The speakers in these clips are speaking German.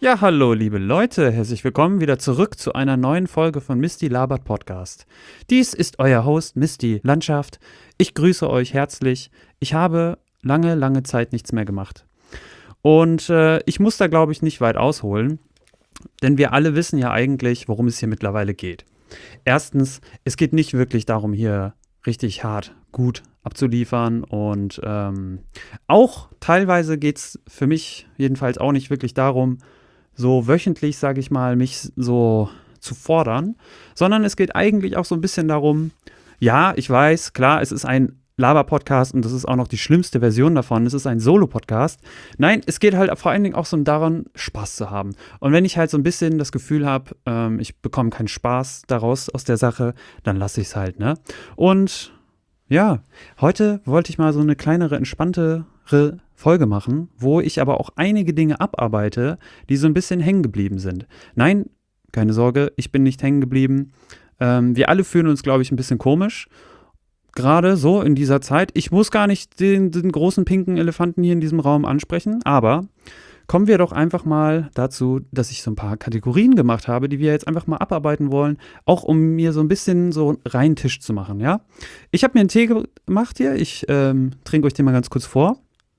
Ja, hallo liebe Leute, herzlich willkommen wieder zurück zu einer neuen Folge von Misty Labert Podcast. Dies ist euer Host Misty Landschaft. Ich grüße euch herzlich. Ich habe lange Zeit nichts mehr gemacht. Und ich muss da, glaube ich, nicht weit ausholen, denn wir alle wissen ja eigentlich, worum es hier mittlerweile geht. Erstens, es geht nicht wirklich darum, hier richtig hart, gut abzuliefern und auch teilweise geht es für mich jedenfalls auch nicht wirklich darum, so wöchentlich, sage ich mal, mich so zu fordern, sondern es geht eigentlich auch so ein bisschen darum, ja, ich weiß, klar, es ist ein Laber-Podcast und das ist auch noch die schlimmste Version davon, es ist ein Solo-Podcast. Nein, es geht halt vor allen Dingen auch so daran, Spaß zu haben. Und wenn ich halt so ein bisschen das Gefühl habe, ich bekomme keinen Spaß daraus aus der Sache, dann lasse ich es halt, ne? Und ja, heute wollte ich mal so eine kleinere, entspanntere Folge machen, wo ich aber auch einige Dinge abarbeite, die so ein bisschen hängen geblieben sind. Nein, keine Sorge, ich bin nicht hängen geblieben. Wir alle fühlen uns, glaube ich, ein bisschen komisch. Gerade so in dieser Zeit. Ich muss gar nicht den großen pinken Elefanten hier in diesem Raum ansprechen, aber kommen wir doch einfach mal dazu, dass ich so ein paar Kategorien gemacht habe, die wir jetzt einfach mal abarbeiten wollen, auch um mir so ein bisschen so einen reinen Tisch zu machen, ja? Ich habe mir einen Tee gemacht hier, ich trinke euch den mal ganz kurz vor.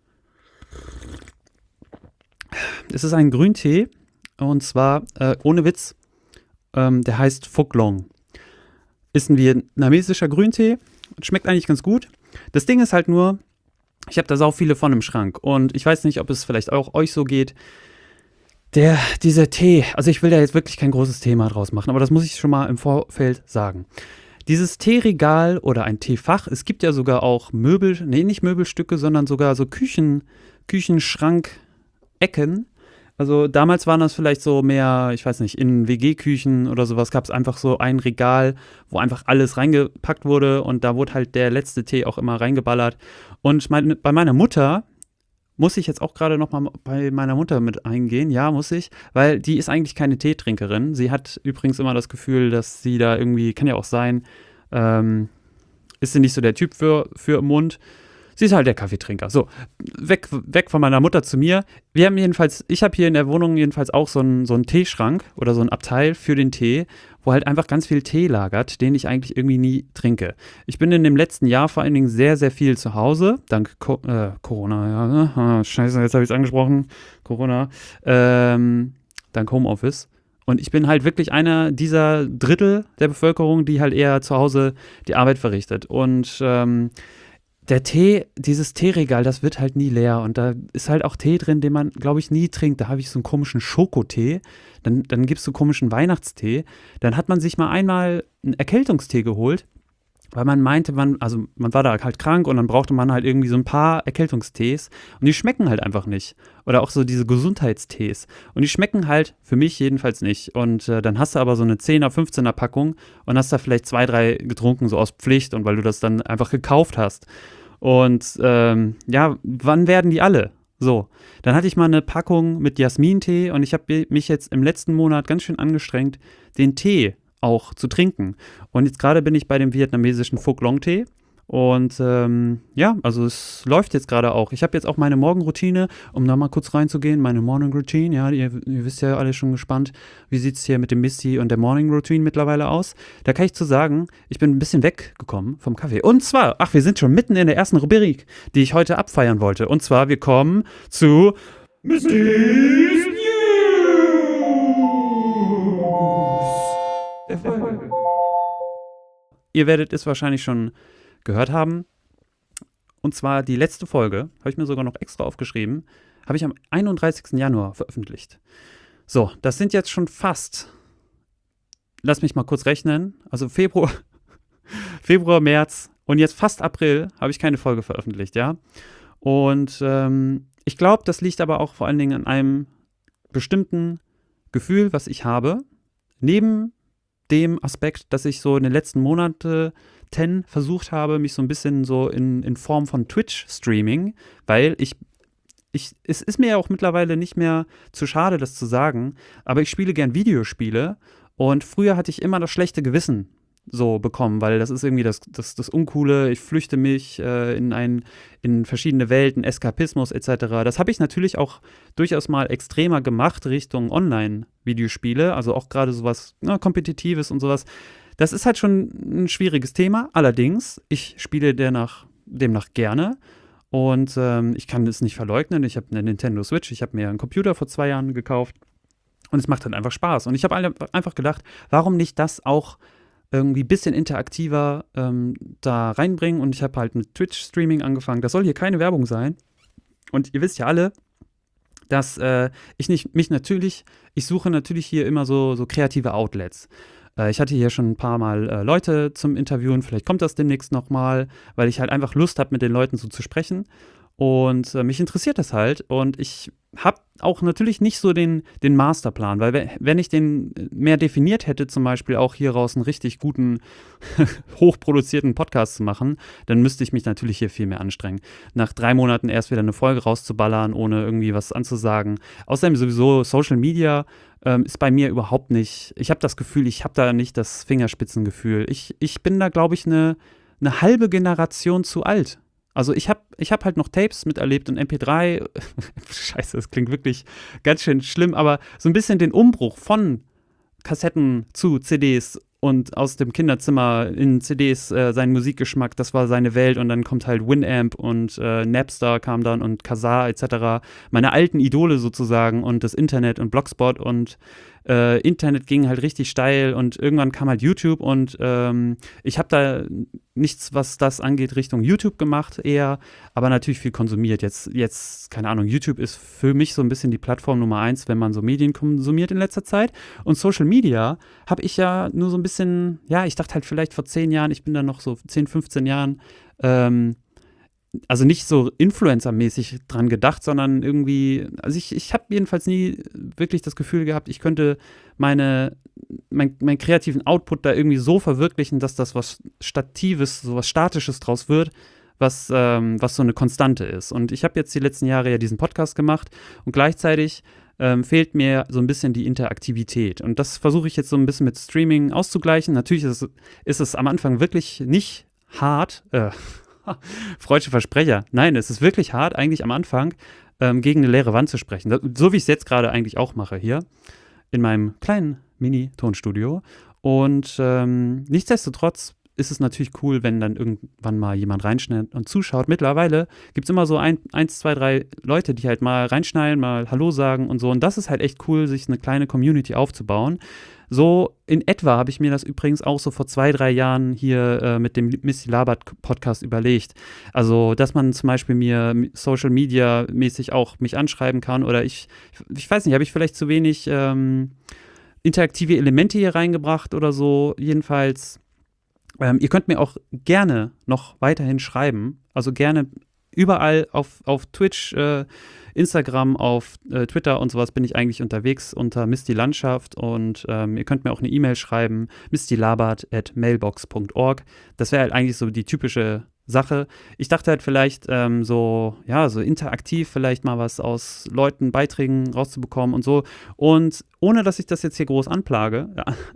Es ist ein Grüntee und zwar, ohne Witz, der heißt Phuc Long. Ist ein vietnamesischer Grüntee, schmeckt eigentlich ganz gut. Das Ding ist halt nur, ich habe da sau viele von im Schrank und ich weiß nicht, ob es vielleicht auch euch so geht. Dieser Tee, also ich will da jetzt wirklich kein großes Thema draus machen, aber das muss ich schon mal im Vorfeld sagen. Dieses Teeregal oder ein Teefach, es gibt ja sogar auch nicht Möbelstücke, sondern sogar so Küchenschrank-Ecken. Also damals waren das vielleicht so mehr, ich weiß nicht, in WG-Küchen oder sowas gab es einfach so ein Regal, wo einfach alles reingepackt wurde und da wurde halt der letzte Tee auch immer reingeballert. Und bei meiner Mutter muss ich jetzt auch gerade noch mal bei meiner Mutter mit eingehen. Ja, muss ich, weil die ist eigentlich keine Teetrinkerin. Sie hat übrigens immer das Gefühl, dass sie da irgendwie, kann ja auch sein, ist sie nicht so der Typ für im Mund. Sie ist halt der Kaffeetrinker. So, weg von meiner Mutter zu mir. Ich habe hier in der Wohnung jedenfalls auch so einen Teeschrank oder so ein Abteil für den Tee, wo halt einfach ganz viel Tee lagert, den ich eigentlich irgendwie nie trinke. Ich bin in dem letzten Jahr vor allen Dingen sehr, sehr viel zu Hause, dank Corona, ja, ne? Scheiße, jetzt habe ich es angesprochen, Corona, dank Homeoffice. Und ich bin halt wirklich einer dieser Drittel der Bevölkerung, die halt eher zu Hause die Arbeit verrichtet. Und der Tee, dieses Teeregal, das wird halt nie leer und da ist halt auch Tee drin, den man, glaube ich, nie trinkt. Da habe ich so einen komischen Schokotee, dann gibt es so komischen Weihnachtstee. Dann hat man sich mal einmal einen Erkältungstee geholt, weil man meinte, man war da halt krank und dann brauchte man halt irgendwie so ein paar Erkältungstees und die schmecken halt einfach nicht. Oder auch so diese Gesundheitstees. Und die schmecken halt für mich jedenfalls nicht. Und dann hast du aber so eine 10er, 15er Packung und hast da vielleicht 2, 3 getrunken, so aus Pflicht und weil du das dann einfach gekauft hast. Und ja, wann werden die alle? So, dann hatte ich mal eine Packung mit Jasmintee und ich habe mich jetzt im letzten Monat ganz schön angestrengt, den Tee auch zu trinken. Und jetzt gerade bin ich bei dem vietnamesischen Phuc Long Tee. Und ja, also es läuft jetzt gerade auch. Ich habe jetzt auch meine Morgenroutine, um da mal kurz reinzugehen, meine Morning Routine, ja, ihr wisst ja alle schon gespannt, wie sieht es hier mit dem Misty und der Morning Routine mittlerweile aus. Da kann ich zu sagen, ich bin ein bisschen weggekommen vom Kaffee. Und zwar, wir sind schon mitten in der ersten Rubrik, die ich heute abfeiern wollte. Und zwar, wir kommen zu Misty's News der Folge. Ihr werdet es wahrscheinlich schon gehört haben. Und zwar die letzte Folge, habe ich mir sogar noch extra aufgeschrieben, habe ich am 31. Januar veröffentlicht. So, das sind jetzt schon fast, lass mich mal kurz rechnen, also Februar, März und jetzt fast April habe ich keine Folge veröffentlicht, ja. Und ich glaube, das liegt aber auch vor allen Dingen an einem bestimmten Gefühl, was ich habe. Neben dem Aspekt, dass ich so in den letzten Monaten versucht habe, mich so ein bisschen so in Form von Twitch-Streaming, weil es ist mir ja auch mittlerweile nicht mehr zu schade, das zu sagen, aber ich spiele gern Videospiele und früher hatte ich immer das schlechte Gewissen so bekommen, weil das ist irgendwie das Uncoole, ich flüchte mich in verschiedene Welten, Eskapismus etc. Das habe ich natürlich auch durchaus mal extremer gemacht Richtung Online-Videospiele, also auch gerade sowas Kompetitives und sowas. Das ist halt schon ein schwieriges Thema, allerdings, ich spiele demnach gerne und ich kann es nicht verleugnen, ich habe eine Nintendo Switch, ich habe mir einen Computer vor 2 Jahren gekauft und es macht halt einfach Spaß und ich habe einfach gedacht, warum nicht das auch irgendwie ein bisschen interaktiver da reinbringen und ich habe halt mit Twitch-Streaming angefangen. Das soll hier keine Werbung sein. Und ihr wisst ja alle, dass ich suche natürlich hier immer so kreative Outlets. Ich hatte hier schon ein paar Mal Leute zum Interviewen, vielleicht kommt das demnächst nochmal, weil ich halt einfach Lust habe, mit den Leuten so zu sprechen. Und mich interessiert das halt. Und ich habe auch natürlich nicht so den Masterplan, weil wenn ich den mehr definiert hätte, zum Beispiel auch hier raus einen richtig guten, hochproduzierten Podcast zu machen, dann müsste ich mich natürlich hier viel mehr anstrengen. Nach 3 Monaten erst wieder eine Folge rauszuballern, ohne irgendwie was anzusagen. Außerdem sowieso Social Media ist bei mir überhaupt nicht, ich habe das Gefühl, ich habe da nicht das Fingerspitzengefühl. Ich bin da, glaube ich, eine halbe Generation zu alt. Also ich hab halt noch Tapes miterlebt und MP3, scheiße, das klingt wirklich ganz schön schlimm, aber so ein bisschen den Umbruch von Kassetten zu CDs und aus dem Kinderzimmer in CDs seinen Musikgeschmack, das war seine Welt und dann kommt halt Winamp und Napster kam dann und Kazaa etc. Meine alten Idole sozusagen und das Internet und Blogspot und Internet ging halt richtig steil und irgendwann kam halt YouTube und ich habe da nichts, was das angeht, Richtung YouTube gemacht eher, aber natürlich viel konsumiert. Jetzt, keine Ahnung, YouTube ist für mich so ein bisschen die Plattform Nummer 1, wenn man so Medien konsumiert in letzter Zeit. Und Social Media habe ich ja nur so ein bisschen, ja, ich dachte halt vielleicht vor 10 Jahren, ich bin da noch so 10, 15 Jahren, also nicht so Influencer-mäßig dran gedacht, sondern irgendwie, also ich habe jedenfalls nie wirklich das Gefühl gehabt, ich könnte meinen kreativen Output da irgendwie so verwirklichen, dass das was Statives, so was Statisches draus wird, was so eine Konstante ist. Und ich habe jetzt die letzten Jahre ja diesen Podcast gemacht und gleichzeitig fehlt mir so ein bisschen die Interaktivität. Und das versuche ich jetzt so ein bisschen mit Streaming auszugleichen. Natürlich ist es am Anfang wirklich nicht hart, freudsche Versprecher. Nein, es ist wirklich hart, eigentlich am Anfang gegen eine leere Wand zu sprechen. So wie ich es jetzt gerade eigentlich auch mache hier in meinem kleinen Mini-Tonstudio. Und nichtsdestotrotz ist es natürlich cool, wenn dann irgendwann mal jemand reinschneidet und zuschaut. Mittlerweile gibt es immer so 1, 2, 3 Leute, die halt mal reinschneiden, mal Hallo sagen und so. Und das ist halt echt cool, sich eine kleine Community aufzubauen. So in etwa habe ich mir das übrigens auch so vor 2, 3 Jahren hier mit dem Misty Labert Podcast überlegt. Also, dass man zum Beispiel mir Social Media mäßig auch mich anschreiben kann oder ich weiß nicht, habe ich vielleicht zu wenig interaktive Elemente hier reingebracht oder so. Jedenfalls, ihr könnt mir auch gerne noch weiterhin schreiben. Also gerne überall auf Twitch, Instagram, auf Twitter und sowas bin ich eigentlich unterwegs unter Misty Landschaft und ihr könnt mir auch eine E-Mail schreiben, mistylabert@mailbox.org. Das wäre halt eigentlich so die typische Sache. Ich dachte halt vielleicht so interaktiv vielleicht mal was aus Leuten, Beiträgen rauszubekommen und so. Und ohne, dass ich das jetzt hier groß anklage,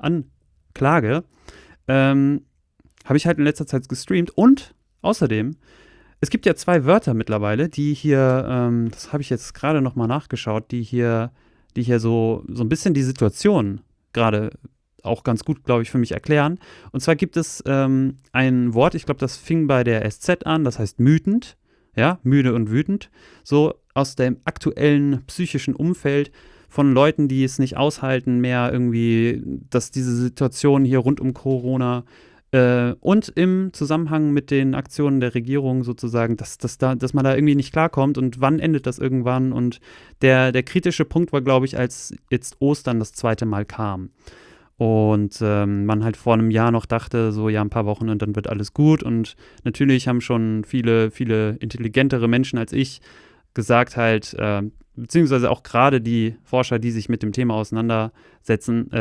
habe ich halt in letzter Zeit gestreamt und außerdem es gibt ja 2 Wörter mittlerweile, die hier, das habe ich jetzt gerade noch mal nachgeschaut, die hier so ein bisschen die Situation gerade auch ganz gut, glaube ich, für mich erklären. Und zwar gibt es ein Wort, ich glaube, das fing bei der SZ an, das heißt mütend, ja, müde und wütend, so aus dem aktuellen psychischen Umfeld von Leuten, die es nicht aushalten mehr irgendwie, dass diese Situation hier rund um Corona und im Zusammenhang mit den Aktionen der Regierung sozusagen, dass man da irgendwie nicht klarkommt und wann endet das irgendwann. Und der kritische Punkt war, glaube ich, als jetzt Ostern das 2. Mal kam. Und man halt vor einem Jahr noch dachte, so ja, ein paar Wochen und dann wird alles gut. Und natürlich haben schon viele, viele intelligentere Menschen als ich gesagt beziehungsweise auch gerade die Forscher, die sich mit dem Thema auseinandersetzen,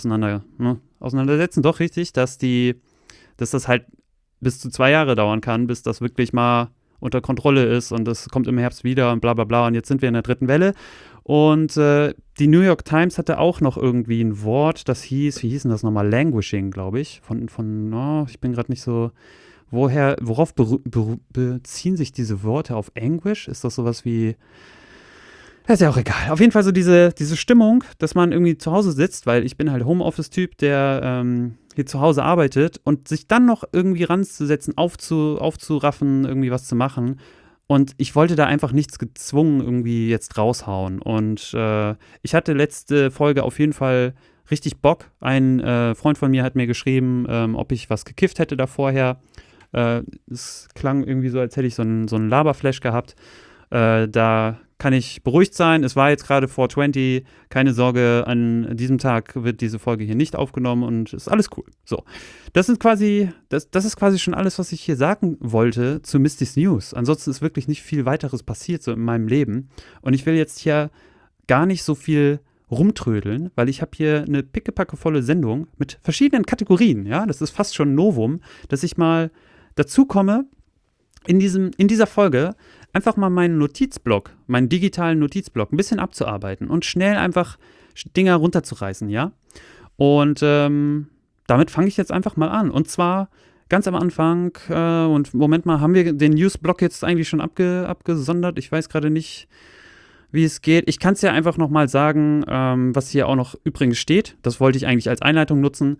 doch richtig, dass das halt bis zu 2 Jahre dauern kann, bis das wirklich mal unter Kontrolle ist und das kommt im Herbst wieder und bla bla bla und jetzt sind wir in der 3. Welle Und die New York Times hatte auch noch irgendwie ein Wort, das hieß, wie hieß denn das nochmal? Languishing, glaube ich. Ich bin gerade nicht so, worauf beziehen sich diese Worte auf Anguish? Ist das sowas wie, ja, ist ja auch egal. Auf jeden Fall so diese Stimmung, dass man irgendwie zu Hause sitzt, weil ich bin halt Homeoffice-Typ, der hier zu Hause arbeitet und sich dann noch irgendwie ranzusetzen, aufzuraffen, irgendwie was zu machen. Und ich wollte da einfach nichts gezwungen irgendwie jetzt raushauen. Und ich hatte letzte Folge auf jeden Fall richtig Bock. Ein Freund von mir hat mir geschrieben, ob ich was gekifft hätte da vorher. Es klang irgendwie so, als hätte ich so einen Laberflash gehabt. Da kann ich beruhigt sein. Es war jetzt gerade 420. Keine Sorge, an diesem Tag wird diese Folge hier nicht aufgenommen und ist alles cool. So, das ist quasi schon alles, was ich hier sagen wollte zu Misty's News. Ansonsten ist wirklich nicht viel weiteres passiert so in meinem Leben. Und ich will jetzt hier gar nicht so viel rumtrödeln, weil ich habe hier eine pickepackevolle Sendung mit verschiedenen Kategorien. Ja, das ist fast schon ein Novum, dass ich mal dazu komme, in dieser Folge einfach mal meinen digitalen Notizblock ein bisschen abzuarbeiten und schnell einfach Dinger runterzureißen, ja? Und damit fange ich jetzt einfach mal an. Und zwar ganz am Anfang, und Moment mal, haben wir den Newsblock jetzt eigentlich schon abgesondert? Ich weiß gerade nicht, wie es geht. Ich kann es ja einfach nochmal sagen, was hier auch noch übrigens steht. Das wollte ich eigentlich als Einleitung nutzen.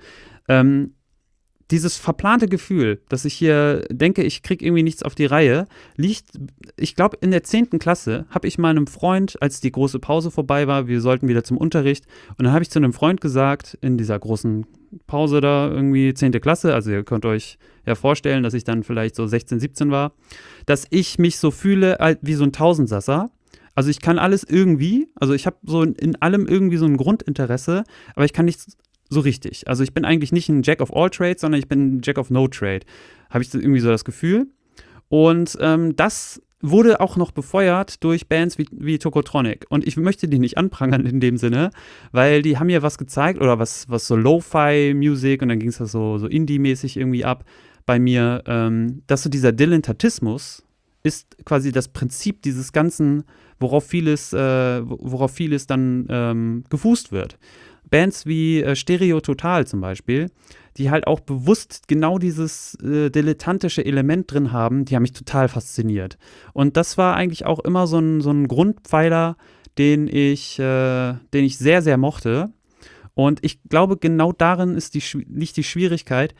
Dieses verplante Gefühl, dass ich hier denke, ich kriege irgendwie nichts auf die Reihe, liegt, ich glaube, in der 10. Klasse habe ich meinem Freund, als die große Pause vorbei war, wir sollten wieder zum Unterricht, und dann habe ich zu einem Freund gesagt, in dieser großen Pause da irgendwie 10. Klasse, also ihr könnt euch ja vorstellen, dass ich dann vielleicht so 16, 17 war, dass ich mich so fühle wie so ein Tausendsasser. Also ich kann alles irgendwie, also ich habe so in allem irgendwie so ein Grundinteresse, aber ich kann nichts so richtig. Also ich bin eigentlich nicht ein Jack of all Trades, sondern ich bin ein Jack of no Trade. Habe ich irgendwie so das Gefühl. Und das wurde auch noch befeuert durch Bands wie Tokotronic. Und ich möchte die nicht anprangern in dem Sinne, weil die haben mir was gezeigt oder was so Lo-Fi-Musik, und dann ging es das so Indie-mäßig irgendwie ab bei mir, dass so dieser Dilettantismus ist quasi das Prinzip dieses Ganzen, worauf vieles dann gefußt wird. Bands wie Stereo Total zum Beispiel, die halt auch bewusst genau dieses dilettantische Element drin haben, die haben mich total fasziniert. Und das war eigentlich auch immer so ein Grundpfeiler, den ich sehr, sehr mochte. Und ich glaube, genau darin liegt die Schwierigkeit,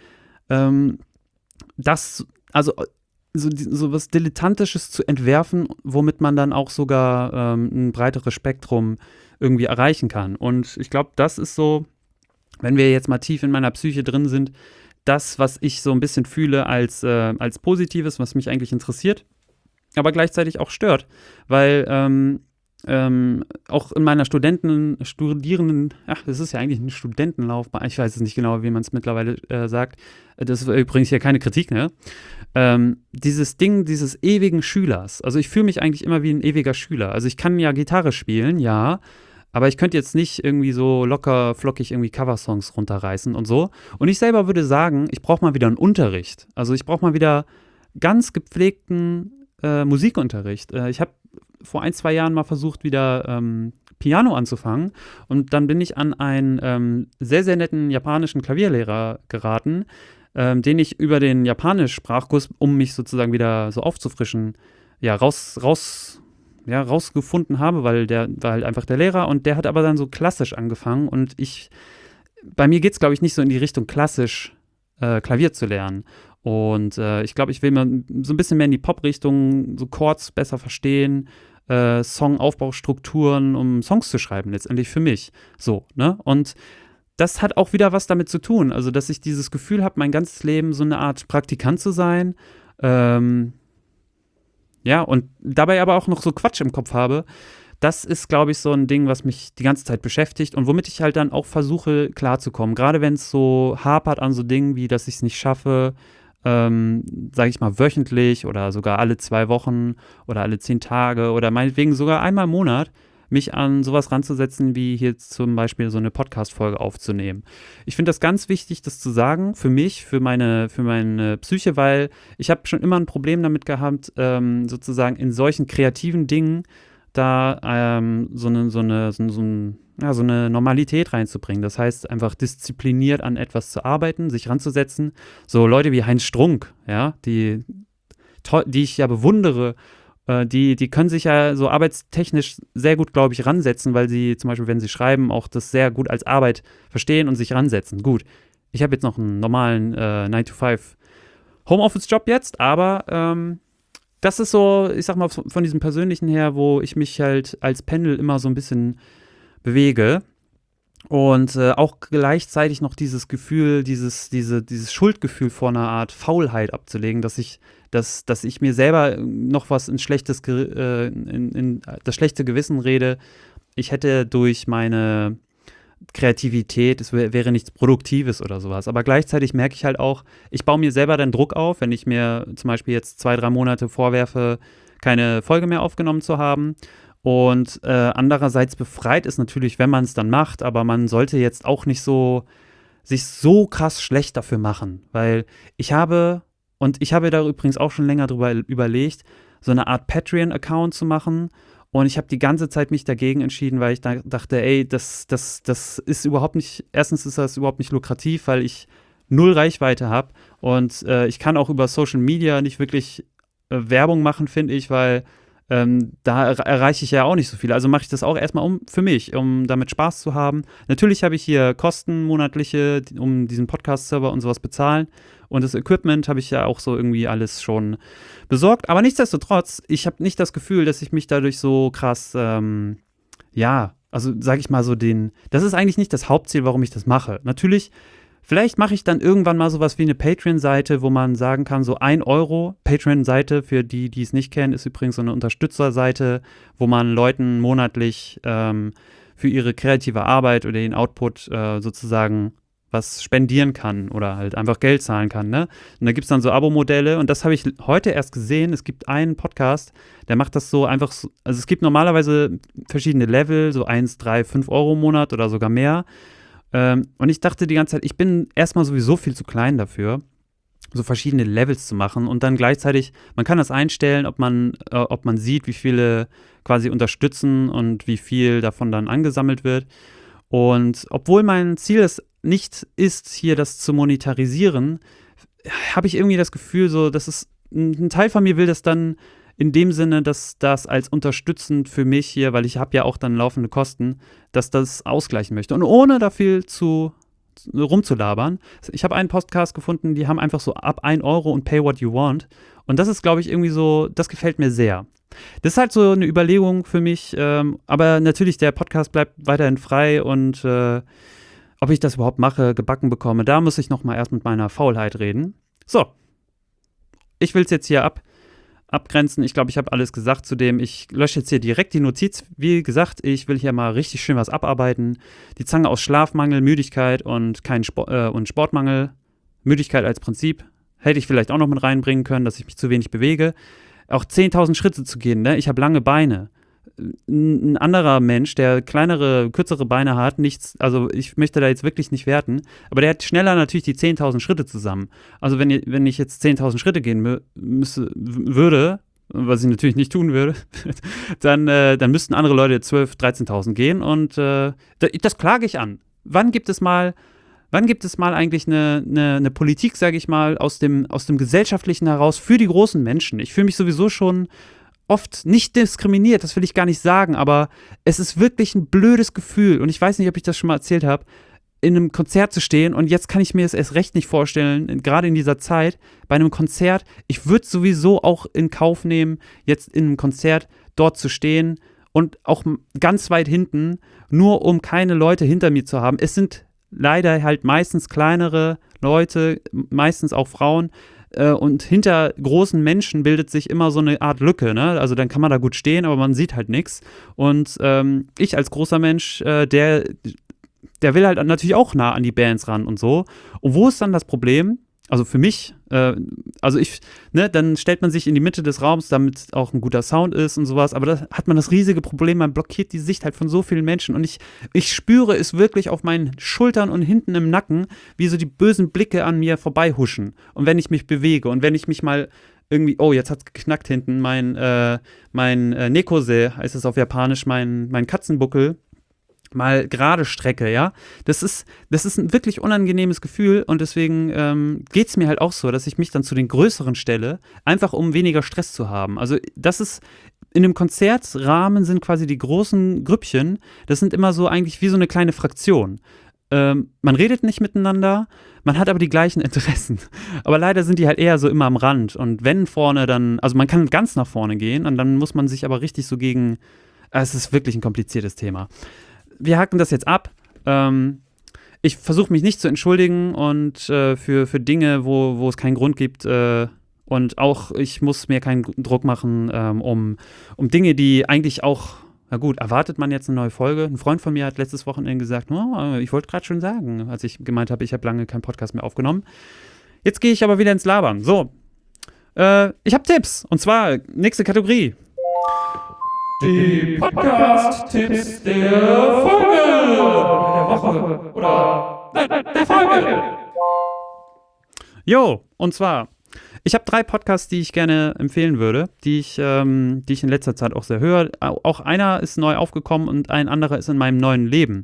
so was Dilettantisches zu entwerfen, womit man dann auch sogar ein breiteres Spektrum irgendwie erreichen kann. Und ich glaube, das ist so, wenn wir jetzt mal tief in meiner Psyche drin sind, das, was ich so ein bisschen fühle als Positives, was mich eigentlich interessiert, aber gleichzeitig auch stört, weil auch in meiner Studierenden, das ist ja eigentlich ein Studentenlaufbahn, ich weiß es nicht genau, wie man es mittlerweile sagt, das ist übrigens hier keine Kritik, ne? Dieses Ding dieses ewigen Schülers, also ich fühle mich eigentlich immer wie ein ewiger Schüler, also ich kann ja Gitarre spielen, ja, aber ich könnte jetzt nicht irgendwie so locker, flockig irgendwie Coversongs runterreißen und so. Und ich selber würde sagen, ich brauche mal wieder einen Unterricht. Also ich brauche mal wieder ganz gepflegten Musikunterricht. Ich habe vor 1-2 Jahren mal versucht, wieder Piano anzufangen. Und dann bin ich an einen sehr, sehr netten japanischen Klavierlehrer geraten, den ich über den Japanisch-Sprachkurs, um mich sozusagen wieder so aufzufrischen, ja, rausgefunden habe, weil der war halt einfach der Lehrer, und der hat aber dann so klassisch angefangen, und bei mir geht es, glaube ich, nicht so in die Richtung klassisch Klavier zu lernen. Und ich glaube, ich will mal so ein bisschen mehr in die Pop-Richtung, so Chords besser verstehen, Songaufbaustrukturen, um Songs zu schreiben, letztendlich für mich. So, ne? Und das hat auch wieder was damit zu tun, also dass ich dieses Gefühl habe, mein ganzes Leben so eine Art Praktikant zu sein, ja, und dabei aber auch noch so Quatsch im Kopf habe. Das ist, glaube ich, so ein Ding, was mich die ganze Zeit beschäftigt und womit ich halt dann auch versuche, klarzukommen. Gerade wenn es so hapert an so Dingen wie, dass ich es nicht schaffe, sage ich mal, wöchentlich oder sogar alle 2 Wochen oder alle 10 Tage oder meinetwegen sogar einmal im Monat, mich an sowas ranzusetzen, wie hier zum Beispiel so eine Podcast-Folge aufzunehmen. Ich finde das ganz wichtig, das zu sagen, für mich, für meine Psyche, weil ich habe schon immer ein Problem damit gehabt, sozusagen in solchen kreativen Dingen da so eine Normalität reinzubringen. Das heißt, einfach diszipliniert an etwas zu arbeiten, sich ranzusetzen. So Leute wie Heinz Strunk, ja, die ich ja bewundere, die können sich ja so arbeitstechnisch sehr gut, glaube ich, ransetzen, weil sie zum Beispiel, wenn sie schreiben, auch das sehr gut als Arbeit verstehen und sich ransetzen. Gut, ich habe jetzt noch einen normalen 9-to-5 Homeoffice-Job jetzt, aber das ist so, ich sag mal, von diesem Persönlichen her, wo ich mich halt als Pendel immer so ein bisschen bewege. Und auch gleichzeitig noch dieses Gefühl, dieses Schuldgefühl vor einer Art Faulheit abzulegen, dass ich mir selber noch was in das schlechte Gewissen rede. Ich hätte durch meine Kreativität, es wäre nichts Produktives oder sowas. Aber gleichzeitig merke ich halt auch, ich baue mir selber dann Druck auf, wenn ich mir zum Beispiel jetzt 2-3 Monate vorwerfe, keine Folge mehr aufgenommen zu haben. Und andererseits befreit es natürlich, wenn man es dann macht, aber man sollte jetzt auch nicht sich so krass schlecht dafür machen, weil ich habe da übrigens auch schon länger drüber überlegt, so eine Art Patreon-Account zu machen, und ich habe die ganze Zeit mich dagegen entschieden, weil ich dachte, ey, das ist überhaupt nicht, erstens ist das überhaupt nicht lukrativ, weil ich null Reichweite habe, und ich kann auch über Social Media nicht wirklich Werbung machen, finde ich, weil da erreiche ich ja auch nicht so viel. Also mache ich das auch erstmal für mich, um damit Spaß zu haben. Natürlich habe ich hier Kosten monatliche, um diesen Podcast-Server und sowas bezahlen. Und das Equipment habe ich ja auch so irgendwie alles schon besorgt. Aber nichtsdestotrotz, ich habe nicht das Gefühl, dass ich mich dadurch so krass, also sage ich mal so das ist eigentlich nicht das Hauptziel, warum ich das mache. Natürlich, vielleicht mache ich dann irgendwann mal sowas wie eine Patreon-Seite, wo man sagen kann, so 1 Euro. Patreon-Seite, für die es nicht kennen, ist übrigens so eine Unterstützerseite, wo man Leuten monatlich für ihre kreative Arbeit oder den Output sozusagen was spendieren kann oder halt einfach Geld zahlen kann, ne? Und da gibt es dann so Abo-Modelle, und das habe ich heute erst gesehen. Es gibt einen Podcast, der macht das so einfach, also es gibt normalerweise verschiedene Level, so 1, 3, 5 Euro im Monat oder sogar mehr. Und ich dachte die ganze Zeit, ich bin erstmal sowieso viel zu klein dafür, so verschiedene Levels zu machen, und dann gleichzeitig, man kann das einstellen, ob man sieht, wie viele quasi unterstützen und wie viel davon dann angesammelt wird. Und obwohl mein Ziel es nicht ist, hier das zu monetarisieren, habe ich irgendwie das Gefühl, so, dass ein Teil von mir will das dann in dem Sinne, dass das als unterstützend für mich hier, weil ich habe ja auch dann laufende Kosten, dass das ausgleichen möchte. Und ohne da viel rumzulabern. Ich habe einen Podcast gefunden, die haben einfach so ab 1 Euro und pay what you want. Und das ist, glaube ich, irgendwie so, das gefällt mir sehr. Das ist halt so eine Überlegung für mich, aber natürlich, der Podcast bleibt weiterhin frei, und ob ich das überhaupt mache, gebacken bekomme, da muss ich nochmal erst mit meiner Faulheit reden. So, ich will es jetzt hier abgrenzen. Ich glaube, ich habe alles gesagt zu dem. Ich lösche jetzt hier direkt die Notiz. Wie gesagt, ich will hier mal richtig schön was abarbeiten. Die Zange aus Schlafmangel, Müdigkeit und und Sportmangel. Müdigkeit als Prinzip hätte ich vielleicht auch noch mit reinbringen können, dass ich mich zu wenig bewege. Auch 10.000 Schritte zu gehen, ne? Ich habe lange Beine. Ein anderer Mensch, der kürzere Beine hat, also ich möchte da jetzt wirklich nicht werten, aber der hat schneller natürlich die 10.000 Schritte zusammen. Also wenn ich jetzt 10.000 Schritte gehen würde, was ich natürlich nicht tun würde, dann müssten andere Leute 12.000, 13.000 gehen, und das klage ich an. Wann gibt es mal eigentlich eine Politik, sage ich mal, aus dem Gesellschaftlichen heraus für die großen Menschen? Ich fühle mich sowieso schon oft nicht diskriminiert, das will ich gar nicht sagen, aber es ist wirklich ein blödes Gefühl, und ich weiß nicht, ob ich das schon mal erzählt habe, in einem Konzert zu stehen, und jetzt kann ich mir das erst recht nicht vorstellen, gerade in dieser Zeit, bei einem Konzert, ich würde sowieso auch in Kauf nehmen, jetzt in einem Konzert dort zu stehen und auch ganz weit hinten, nur um keine Leute hinter mir zu haben. Es sind leider halt meistens kleinere Leute, meistens auch Frauen, und hinter großen Menschen bildet sich immer so eine Art Lücke, ne? Also dann kann man da gut stehen, aber man sieht halt nichts. Und ich als großer Mensch, der will halt natürlich auch nah an die Bands ran und so. Und wo ist dann das Problem? Also für mich, dann stellt man sich in die Mitte des Raums, damit auch ein guter Sound ist und sowas, aber da hat man das riesige Problem, man blockiert die Sicht halt von so vielen Menschen, und ich spüre es wirklich auf meinen Schultern und hinten im Nacken, wie so die bösen Blicke an mir vorbeihuschen, und wenn ich mich bewege und wenn ich mich mal irgendwie, oh, jetzt hat's geknackt hinten, mein Nekose, heißt es auf Japanisch, mein Katzenbuckel, mal gerade strecke, ja. Das ist ein wirklich unangenehmes Gefühl und deswegen geht es mir halt auch so, dass ich mich dann zu den größeren stelle, einfach um weniger Stress zu haben. Also das ist, in einem Konzertrahmen sind quasi die großen Grüppchen, das sind immer so eigentlich wie so eine kleine Fraktion. Man redet nicht miteinander, man hat aber die gleichen Interessen. Aber leider sind die halt eher so immer am Rand. Und wenn vorne dann, also man kann ganz nach vorne gehen und dann muss man sich aber richtig so gegen, es ist wirklich ein kompliziertes Thema. Wir haken das jetzt ab. Ich versuche mich nicht zu entschuldigen und für Dinge, wo es keinen Grund gibt. Und auch ich muss mir keinen Druck machen um Dinge, die eigentlich auch, na gut, erwartet man jetzt eine neue Folge? Ein Freund von mir hat letztes Wochenende gesagt, oh, ich wollte gerade schon sagen, als ich gemeint habe, ich habe lange keinen Podcast mehr aufgenommen. Jetzt gehe ich aber wieder ins Labern. So, ich habe Tipps. Und zwar, nächste Kategorie. Die Podcast-Tipps der Folge! Der Woche! Oder der Folge! Jo, und zwar, ich habe 3 Podcasts, die ich gerne empfehlen würde, die ich in letzter Zeit auch sehr höre. Auch einer ist neu aufgekommen und ein anderer ist in meinem Leben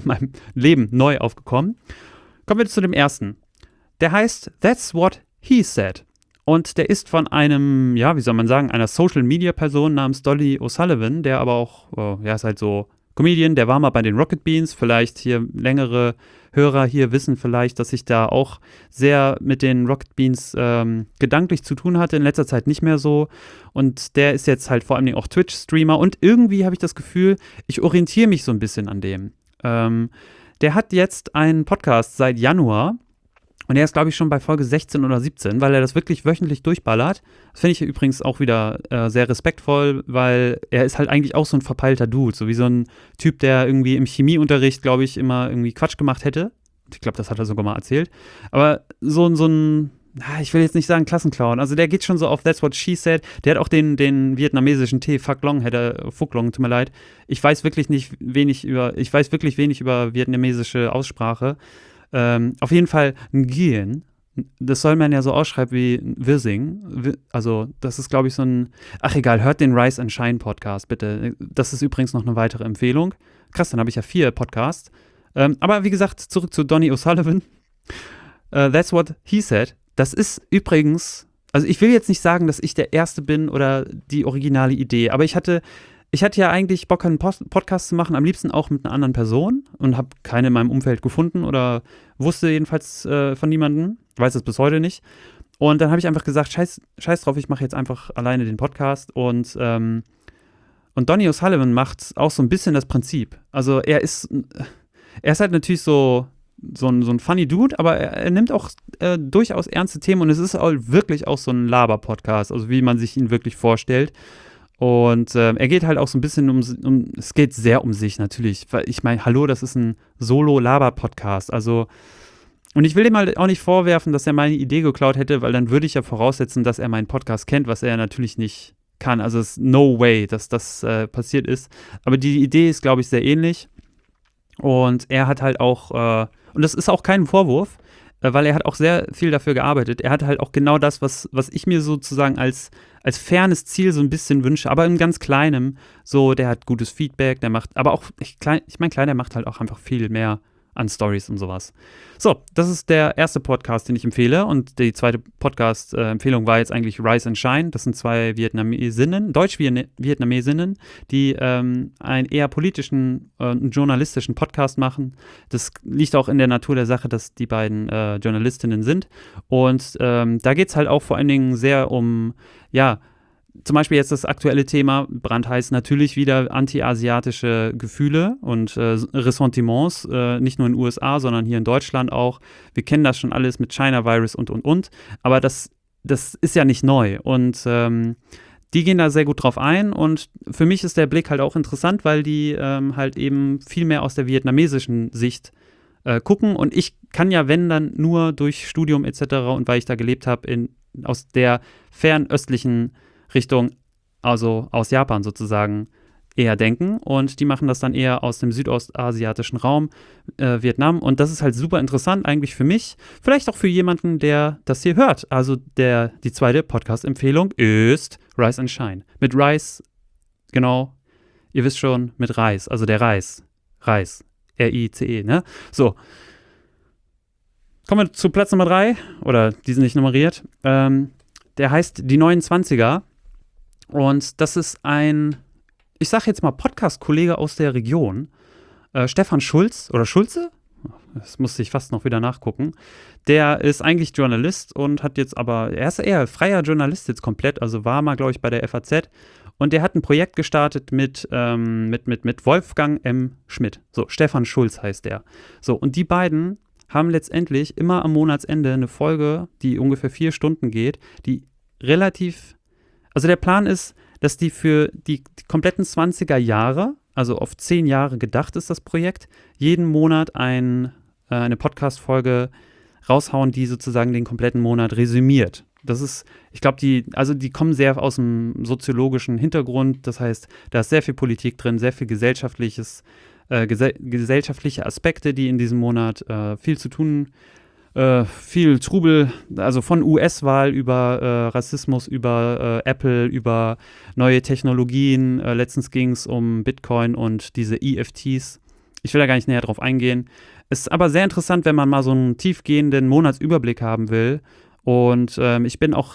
neu aufgekommen. Kommen wir zu dem ersten. Der heißt That's What He Said. Und der ist von einem, ja, wie soll man sagen, einer Social-Media-Person namens Dolly O'Sullivan, der aber auch, ist halt so Comedian, der war mal bei den Rocket Beans. Vielleicht hier längere Hörer hier wissen vielleicht, dass ich da auch sehr mit den Rocket Beans gedanklich zu tun hatte, in letzter Zeit nicht mehr so. Und der ist jetzt halt vor allem auch Twitch-Streamer und irgendwie habe ich das Gefühl, ich orientiere mich so ein bisschen an dem. Der hat jetzt einen Podcast seit Januar. Und er ist, glaube ich, schon bei Folge 16 oder 17, weil er das wirklich wöchentlich durchballert. Das finde ich übrigens auch wieder sehr respektvoll, weil er ist halt eigentlich auch so ein verpeilter Dude. So wie so ein Typ, der irgendwie im Chemieunterricht, glaube ich, immer irgendwie Quatsch gemacht hätte. Ich glaube, das hat er sogar mal erzählt. Aber so ein, ich will jetzt nicht sagen Klassenclown. Also der geht schon so auf That's What She Said. Der hat auch den vietnamesischen Tee, Phuc Long, tut mir leid. Ich weiß wirklich wenig über vietnamesische Aussprache. Auf jeden Fall Nguyen, das soll man ja so ausschreiben wie Wirsing. Also das ist, glaube ich, so ein, ach egal, hört den Rise and Shine Podcast, bitte. Das ist übrigens noch eine weitere Empfehlung. Krass, dann habe ich ja 4 Podcasts. Aber wie gesagt, zurück zu Donny O'Sullivan. That's What He Said. Das ist übrigens, also ich will jetzt nicht sagen, dass ich der Erste bin oder die originale Idee, aber ich hatte ja eigentlich Bock, einen Podcast zu machen, am liebsten auch mit einer anderen Person und habe keine in meinem Umfeld gefunden oder wusste jedenfalls von niemandem, weiß es bis heute nicht. Und dann habe ich einfach gesagt, scheiß drauf, ich mache jetzt einfach alleine den Podcast und Donny O'Sullivan macht auch so ein bisschen das Prinzip. Also er ist halt natürlich so ein funny Dude, aber er nimmt auch durchaus ernste Themen und es ist auch wirklich auch so ein Laber-Podcast, also wie man sich ihn wirklich vorstellt. Und er geht halt auch so ein bisschen es geht sehr um sich natürlich. Ich meine, hallo, das ist ein Solo-Laber-Podcast. Also, und ich will dem halt auch nicht vorwerfen, dass er meine Idee geklaut hätte, weil dann würde ich ja voraussetzen, dass er meinen Podcast kennt, was er ja natürlich nicht kann. Also es ist no way, dass das passiert ist. Aber die Idee ist, glaube ich, sehr ähnlich. Und er hat halt auch, und das ist auch kein Vorwurf, weil er hat auch sehr viel dafür gearbeitet. Er hat halt auch genau das, was ich mir sozusagen als fernes Ziel so ein bisschen wünsche, aber in ganz kleinem. So, der hat gutes Feedback, der macht, aber auch, der macht halt auch einfach viel mehr an Stories und sowas. So, das ist der erste Podcast, den ich empfehle. Und die zweite Podcast-Empfehlung war jetzt eigentlich Rise and Shine. Das sind 2 Deutsch-Vietnamesinnen, die einen eher politischen, journalistischen Podcast machen. Das liegt auch in der Natur der Sache, dass die beiden Journalistinnen sind. Und da geht es halt auch vor allen Dingen sehr um, ja, zum Beispiel jetzt das aktuelle Thema, brandheiß natürlich wieder anti-asiatische Gefühle und Ressentiments, nicht nur in den USA, sondern hier in Deutschland auch. Wir kennen das schon alles mit China-Virus und. Aber das ist ja nicht neu. Und die gehen da sehr gut drauf ein. Und für mich ist der Blick halt auch interessant, weil die halt eben viel mehr aus der vietnamesischen Sicht gucken. Und ich kann ja, wenn dann, nur durch Studium etc. und weil ich da gelebt habe, aus der fernöstlichen Richtung, also aus Japan sozusagen, eher denken und die machen das dann eher aus dem südostasiatischen Raum, Vietnam, und das ist halt super interessant eigentlich für mich, vielleicht auch für jemanden, der das hier hört. Also die zweite Podcast-Empfehlung ist Rise and Shine. Mit Rice, genau, ihr wisst schon, mit Reis, also der Reis, R-I-C-E, ne? So. Kommen wir zu Platz Nummer 3, oder die sind nicht nummeriert. Der heißt Die 29er und das ist ein, ich sag jetzt mal, Podcast-Kollege aus der Region, Stefan Schulz oder Schulze? Das musste ich fast noch wieder nachgucken. Der ist eigentlich Journalist und hat jetzt aber, er ist eher freier Journalist jetzt komplett, also war mal, glaube ich, bei der FAZ. Und der hat ein Projekt gestartet mit Wolfgang M. Schmidt. So, Stefan Schulz heißt der. So, und die beiden haben letztendlich immer am Monatsende eine Folge, die ungefähr 4 Stunden geht, die relativ, also der Plan ist, dass die für die kompletten 20er Jahre, also auf 10 Jahre gedacht ist das Projekt, jeden Monat eine Podcast-Folge raushauen, die sozusagen den kompletten Monat resümiert. Das ist, ich glaube, die kommen sehr aus dem soziologischen Hintergrund, das heißt, da ist sehr viel Politik drin, sehr viel gesellschaftliche Aspekte, die in diesem Monat viel zu tun, viel Trubel, also von US-Wahl über Rassismus, über Apple, über neue Technologien. Letztens ging es um Bitcoin und diese EFTs. Ich will da gar nicht näher drauf eingehen. Ist aber sehr interessant, wenn man mal so einen tiefgehenden Monatsüberblick haben will. Und ich bin auch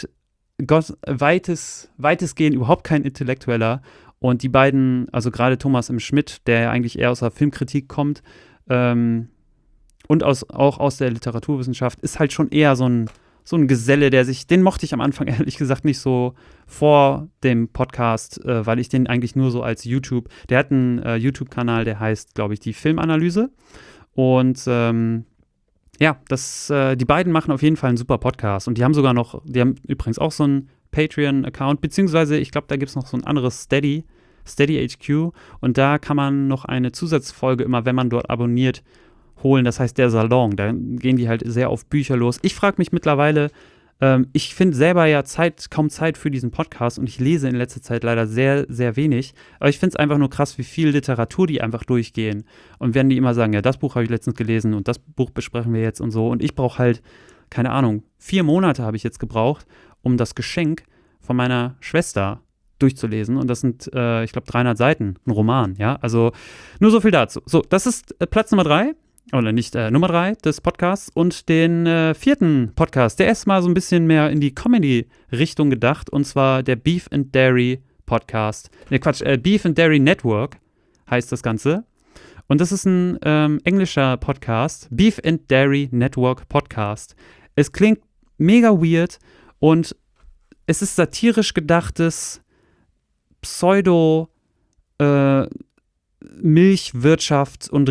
weitestgehend überhaupt kein Intellektueller. Und die beiden, also gerade Thomas M. Schmidt, der ja eigentlich eher aus der Filmkritik kommt, und auch aus der Literaturwissenschaft, ist halt schon eher so ein Geselle, den mochte ich am Anfang ehrlich gesagt nicht so vor dem Podcast, weil ich den eigentlich nur so als der hat einen YouTube-Kanal, der heißt, glaube ich, die Filmanalyse. Und die beiden machen auf jeden Fall einen super Podcast. Und die haben übrigens auch so einen Patreon-Account, beziehungsweise ich glaube, da gibt es noch so ein anderes Steady HQ, und da kann man noch eine Zusatzfolge immer, wenn man dort abonniert, holen. Das heißt der Salon. Da gehen die halt sehr auf Bücher los. Ich frage mich mittlerweile, ich finde selber ja kaum Zeit für diesen Podcast und ich lese in letzter Zeit leider sehr, sehr wenig. Aber ich finde es einfach nur krass, wie viel Literatur die einfach durchgehen. Und wenn die immer sagen, ja, das Buch habe ich letztens gelesen und das Buch besprechen wir jetzt und so. Und ich brauche halt, keine Ahnung, 4 Monate habe ich jetzt gebraucht, um das Geschenk von meiner Schwester durchzulesen. Und das sind, ich glaube, 300 Seiten, ein Roman, ja. Also nur so viel dazu. So, das ist Platz Nummer 3. Oder nicht, Nummer 3 des Podcasts. Und den 4. Podcast, der ist mal so ein bisschen mehr in die Comedy-Richtung gedacht. Und zwar der Beef and Dairy Podcast. Beef and Dairy Network heißt das Ganze. Und das ist ein englischer Podcast. Beef and Dairy Network Podcast. Es klingt mega weird und es ist satirisch gedachtes Pseudo- Milchwirtschafts- und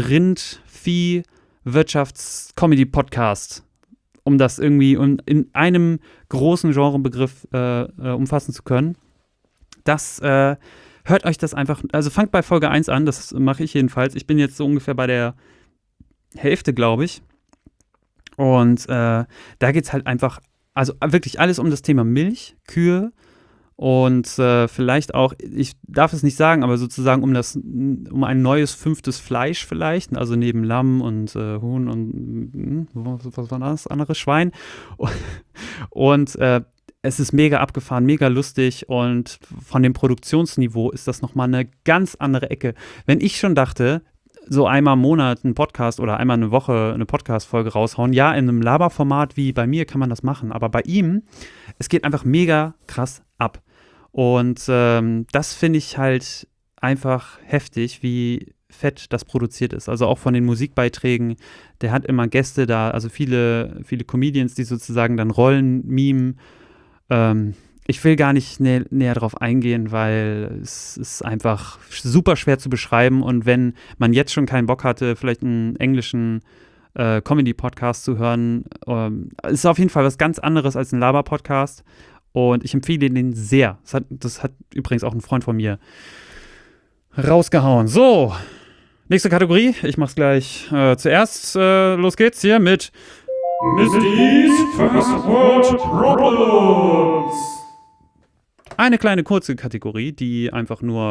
Rindvieh-Wirtschafts-Comedy-Podcast, um das irgendwie in einem großen Genrebegriff umfassen zu können. Das hört euch das einfach, also fangt bei Folge 1 an, das mache ich jedenfalls. Ich bin jetzt so ungefähr bei der Hälfte, glaube ich. Und da geht es halt einfach, also wirklich alles um das Thema Milch, Kühe, und vielleicht auch, ich darf es nicht sagen, aber sozusagen um ein neues 5. Fleisch vielleicht, also neben Lamm und Huhn und was war das? Anderes Schwein. Und es ist mega abgefahren, mega lustig, und von dem Produktionsniveau ist das nochmal eine ganz andere Ecke. Wenn ich schon dachte, so einmal im Monat einen Podcast oder einmal eine Woche eine Podcast-Folge raushauen, ja, in einem Laberformat wie bei mir kann man das machen, aber bei ihm, es geht einfach mega krass ab. Und das finde ich halt einfach heftig, wie fett das produziert ist. Also auch von den Musikbeiträgen, der hat immer Gäste da, also viele Comedians, die sozusagen dann Rollen mimen. Ich will gar nicht näher drauf eingehen, weil es ist einfach super schwer zu beschreiben. Und wenn man jetzt schon keinen Bock hatte, vielleicht einen englischen Comedy-Podcast zu hören, ist auf jeden Fall was ganz anderes als ein Laber-Podcast. Und ich empfehle den sehr. Das hat übrigens auch ein Freund von mir rausgehauen. So, nächste Kategorie. Ich mach's gleich zuerst. Los geht's hier mit Misty's First World Problems. Eine kleine kurze Kategorie, die einfach nur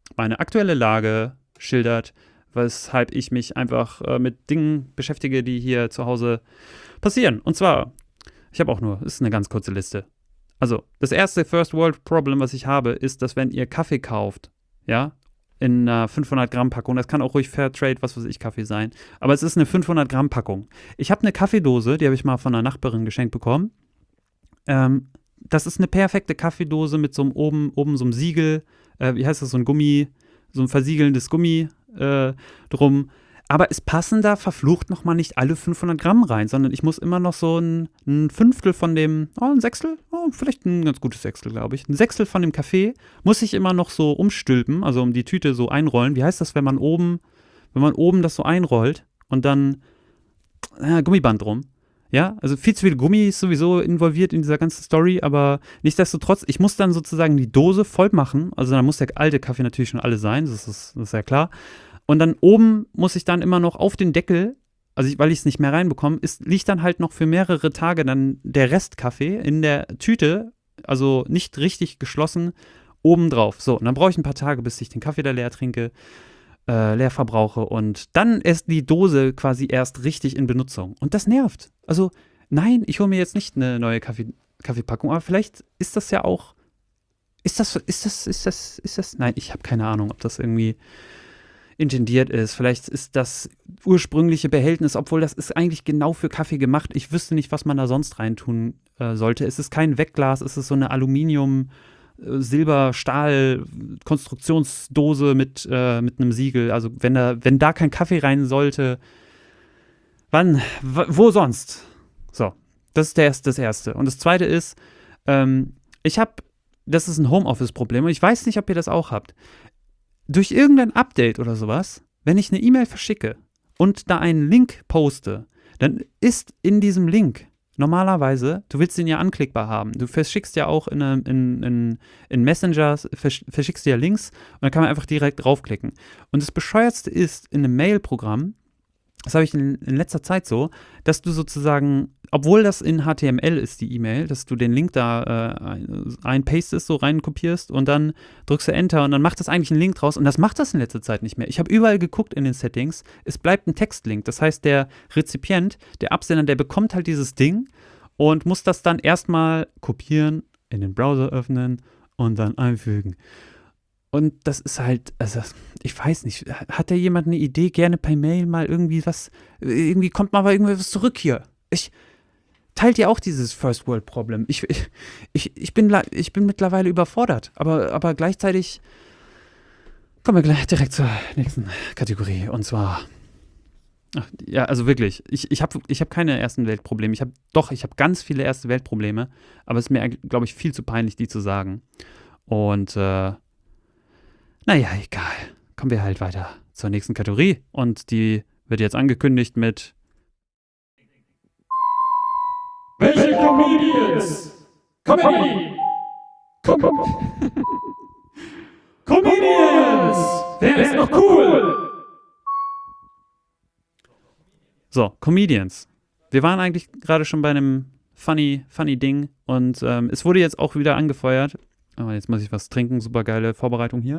meine aktuelle Lage schildert, weshalb ich mich einfach mit Dingen beschäftige, die hier zu Hause passieren. Und zwar, ich habe auch nur, ist eine ganz kurze Liste. Also, das erste First World Problem, was ich habe, ist, dass wenn ihr Kaffee kauft, ja, in einer 500 Gramm Packung, das kann auch ruhig Fairtrade, was weiß ich, Kaffee sein, aber es ist eine 500 Gramm Packung. Ich habe eine Kaffeedose, die habe ich mal von einer Nachbarin geschenkt bekommen. Das ist eine perfekte Kaffeedose mit so einem oben so einem Siegel, wie heißt das, so ein Gummi, so ein versiegelndes Gummi drum. Aber es passen da verflucht nochmal nicht alle 500 Gramm rein, sondern ich muss immer noch so ein Fünftel von dem, ein Sechstel, vielleicht ein ganz gutes Sechstel, glaube ich. Ein Sechstel von dem Kaffee muss ich immer noch so umstülpen, also um die Tüte so einrollen. Wie heißt das, wenn man oben das so einrollt und dann Gummiband drum? Ja, also viel zu viel Gummi ist sowieso involviert in dieser ganzen Story, aber nichtsdestotrotz, ich muss dann sozusagen die Dose voll machen. Also dann muss der alte Kaffee natürlich schon alle sein, das ist ja klar. Und dann oben muss ich dann immer noch auf den Deckel, weil ich es nicht mehr reinbekomme, liegt dann halt noch für mehrere Tage dann der Restkaffee in der Tüte, also nicht richtig geschlossen, oben drauf. So, und dann brauche ich ein paar Tage, bis ich den Kaffee da leer trinke, leer verbrauche und dann ist die Dose quasi erst richtig in Benutzung. Und das nervt. Also, nein, ich hole mir jetzt nicht eine neue Kaffeepackung, aber vielleicht ist das ja auch, ist das, nein, ich habe keine Ahnung, ob das irgendwie intendiert ist. Vielleicht ist das ursprüngliche Behältnis, obwohl das ist eigentlich genau für Kaffee gemacht. Ich wüsste nicht, was man da sonst reintun sollte. Es ist kein Wegglas, es ist so eine Aluminium, Silber, Stahl, Konstruktionsdose mit einem Siegel. Also wenn da kein Kaffee rein sollte, wo sonst? So, das ist das Erste. Und das Zweite ist, das ist ein Homeoffice-Problem und ich weiß nicht, ob ihr das auch habt. Durch irgendein Update oder sowas, wenn ich eine E-Mail verschicke und da einen Link poste, dann ist in diesem Link normalerweise, du willst den ja anklickbar haben. Du verschickst ja auch in Messenger, verschickst du ja Links und dann kann man einfach direkt draufklicken. Und das Bescheuertste ist, in einem Mail-Programm, das habe ich in letzter Zeit so, dass du sozusagen, obwohl das in HTML ist, die E-Mail, dass du den Link da einpastest, so reinkopierst und dann drückst du Enter und dann macht das eigentlich einen Link draus und das macht das in letzter Zeit nicht mehr. Ich habe überall geguckt in den Settings, es bleibt ein Textlink. Das heißt, der Rezipient, der Absender, der bekommt halt dieses Ding und muss das dann erstmal kopieren, in den Browser öffnen und dann einfügen. Und das ist halt, also ich weiß nicht, hat da jemand eine Idee, gerne per Mail mal irgendwie kommt mal irgendwas zurück hier. Teilt ihr auch dieses First World Problem? Ich bin mittlerweile überfordert, aber gleichzeitig kommen wir gleich direkt zur nächsten Kategorie und zwar, ja, also wirklich, ich hab keine ersten Weltprobleme, ich habe ganz viele erste Weltprobleme, aber es ist mir, glaube ich, viel zu peinlich, die zu sagen. Und naja, egal. Kommen wir halt weiter zur nächsten Kategorie. Und die wird jetzt angekündigt mit Welche Comedians? Comedians! Wer ist noch cool? So, Comedians. Wir waren eigentlich gerade schon bei einem funny Ding und es wurde jetzt auch wieder angefeuert. Aber jetzt muss ich was trinken. Super geile Vorbereitung hier.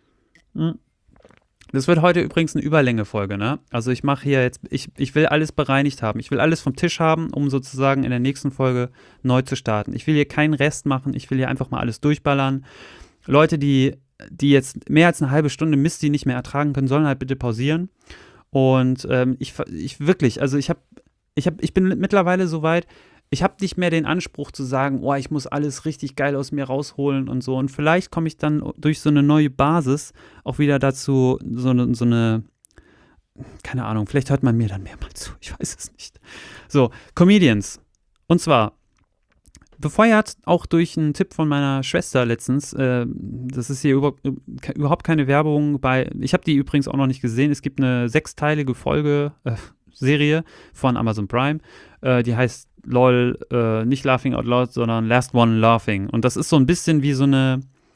Das wird heute übrigens eine Überlänge-Folge, ne? Also ich mache hier jetzt, ich will alles bereinigt haben. Ich will alles vom Tisch haben, um sozusagen in der nächsten Folge neu zu starten. Ich will hier keinen Rest machen. Ich will hier einfach mal alles durchballern. Leute, die jetzt mehr als eine halbe Stunde Mist, die nicht mehr ertragen können, sollen halt bitte pausieren. Und ich wirklich, also ich bin mittlerweile so weit, ich habe nicht mehr den Anspruch zu sagen, oh, ich muss alles richtig geil aus mir rausholen und so. Und vielleicht komme ich dann durch so eine neue Basis auch wieder dazu, so eine, keine Ahnung, vielleicht hört man mir dann mehr mal zu. Ich weiß es nicht. So, Comedians. Und zwar, befeuert auch durch einen Tipp von meiner Schwester letztens, das ist hier überhaupt keine Werbung ich habe die übrigens auch noch nicht gesehen, es gibt eine 6-teilige Serie von Amazon Prime, die heißt LOL, nicht Laughing Out Loud, sondern Last One Laughing. Und das ist so ein bisschen wie so eine,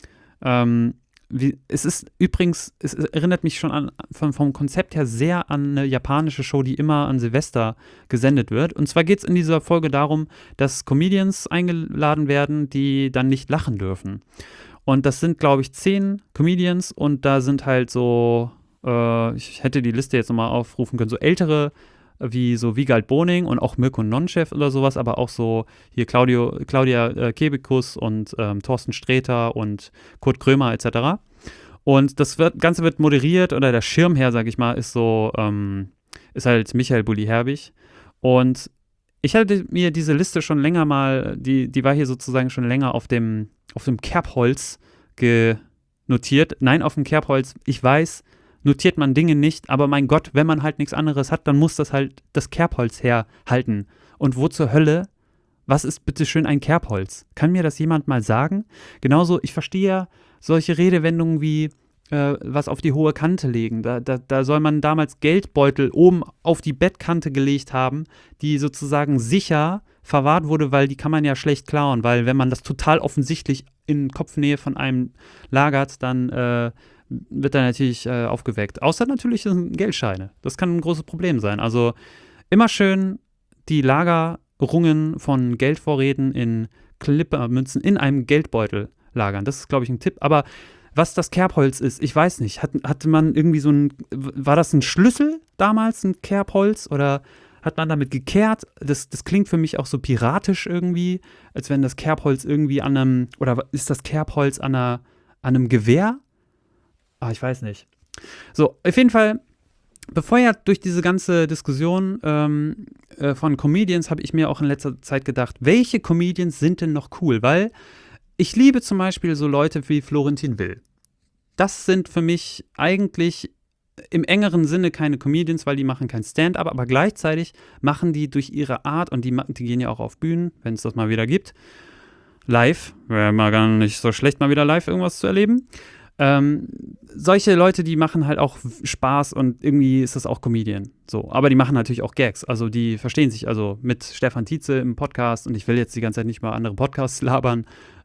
es erinnert mich schon vom Konzept her sehr an eine japanische Show, die immer an Silvester gesendet wird. Und zwar geht es in dieser Folge darum, dass Comedians eingeladen werden, die dann nicht lachen dürfen. Und das sind, glaube ich, 10 Comedians und da sind halt so, ich hätte die Liste jetzt nochmal aufrufen können, so ältere wie so Wiegald Boning und auch Mirko Nonchef oder sowas, aber auch so hier Claudia Kebekus und Thorsten Sträter und Kurt Krömer etc. Und das Ganze wird moderiert oder der Schirmherr, sag ich mal, ist so, ist halt Michael Bulli-Herbig. Und ich hatte mir diese Liste schon länger mal, die war hier sozusagen schon länger auf dem Kerbholz notiert. Nein, auf dem Kerbholz, ich weiß, notiert man Dinge nicht, aber mein Gott, wenn man halt nichts anderes hat, dann muss das halt das Kerbholz herhalten. Und wo zur Hölle, was ist bitte schön ein Kerbholz? Kann mir das jemand mal sagen? Genauso, ich verstehe ja solche Redewendungen wie was auf die hohe Kante legen. Da soll man damals Geldbeutel oben auf die Bettkante gelegt haben, die sozusagen sicher verwahrt wurde, weil die kann man ja schlecht klauen, weil wenn man das total offensichtlich in Kopfnähe von einem lagert, dann wird er natürlich aufgeweckt. Außer natürlich sind Geldscheine. Das kann ein großes Problem sein. Also immer schön die Lagerungen von Geldvorräten in Clippermünzen in einem Geldbeutel lagern. Das ist, glaube ich, ein Tipp. Aber was das Kerbholz ist, ich weiß nicht. Hatte man irgendwie war das ein Schlüssel damals, ein Kerbholz? Oder hat man damit gekehrt? Das klingt für mich auch so piratisch irgendwie, als wenn das Kerbholz irgendwie oder ist das Kerbholz an einem Gewehr? Ich weiß nicht. So, auf jeden Fall, befeuert durch diese ganze Diskussion von Comedians, habe ich mir auch in letzter Zeit gedacht, welche Comedians sind denn noch cool? Weil ich liebe zum Beispiel so Leute wie Florentin Will. Das sind für mich eigentlich im engeren Sinne keine Comedians, weil die machen kein Stand-up, aber gleichzeitig machen die durch ihre Art, und die gehen ja auch auf Bühnen, wenn es das mal wieder gibt, live, wäre mal gar nicht so schlecht, mal wieder live irgendwas zu erleben. Solche Leute, die machen halt auch Spaß und irgendwie ist das auch Comedian. So, aber die machen natürlich auch Gags. Also die verstehen sich also mit Stefan Tietze im Podcast und ich will jetzt die ganze Zeit nicht mal andere Podcasts labern.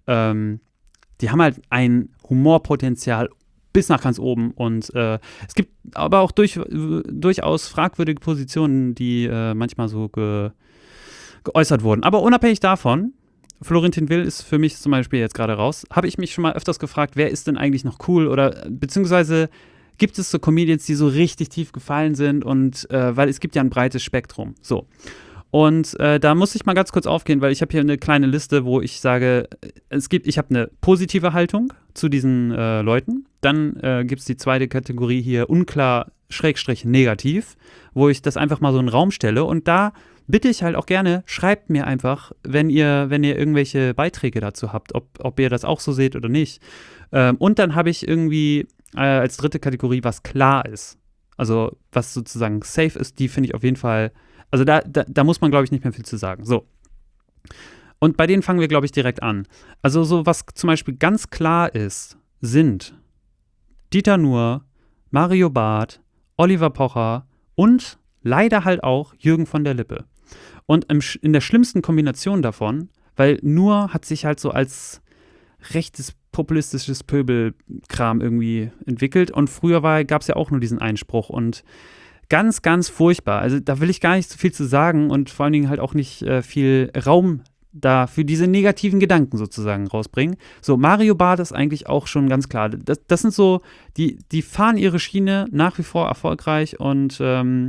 Die haben halt ein Humorpotenzial bis nach ganz oben und es gibt aber auch durchaus fragwürdige Positionen, die manchmal so geäußert wurden. Aber unabhängig davon, Florentin Will ist für mich zum Beispiel jetzt gerade raus, habe ich mich schon mal öfters gefragt, wer ist denn eigentlich noch cool oder beziehungsweise gibt es so Comedians, die so richtig tief gefallen sind und weil es gibt ja ein breites Spektrum. So. Und da muss ich mal ganz kurz aufgehen, weil ich habe hier eine kleine Liste, wo ich sage, ich habe eine positive Haltung zu diesen Leuten. Dann gibt es die zweite Kategorie hier, unklar, / negativ, wo ich das einfach mal so in den Raum stelle. Und da bitte ich halt auch gerne, schreibt mir einfach, wenn ihr irgendwelche Beiträge dazu habt, ob ihr das auch so seht oder nicht. Und dann habe ich irgendwie als dritte Kategorie, was klar ist. Also was sozusagen safe ist, die finde ich auf jeden Fall. Also da muss man, glaube ich, nicht mehr viel zu sagen. So. Und bei denen fangen wir, glaube ich, direkt an. Also so, was zum Beispiel ganz klar ist, sind Dieter Nuhr, Mario Barth, Oliver Pocher und leider halt auch Jürgen von der Lippe. Und in der schlimmsten Kombination davon, weil Nuhr hat sich halt so als rechtes populistisches Pöbelkram irgendwie entwickelt und früher gab es ja auch nur diesen Einspruch und ganz, ganz furchtbar. Also da will ich gar nicht so viel zu sagen und vor allen Dingen halt auch nicht viel Raum da für diese negativen Gedanken sozusagen rausbringen. So, Mario Barth ist eigentlich auch schon ganz klar. Das sind so, die fahren ihre Schiene nach wie vor erfolgreich und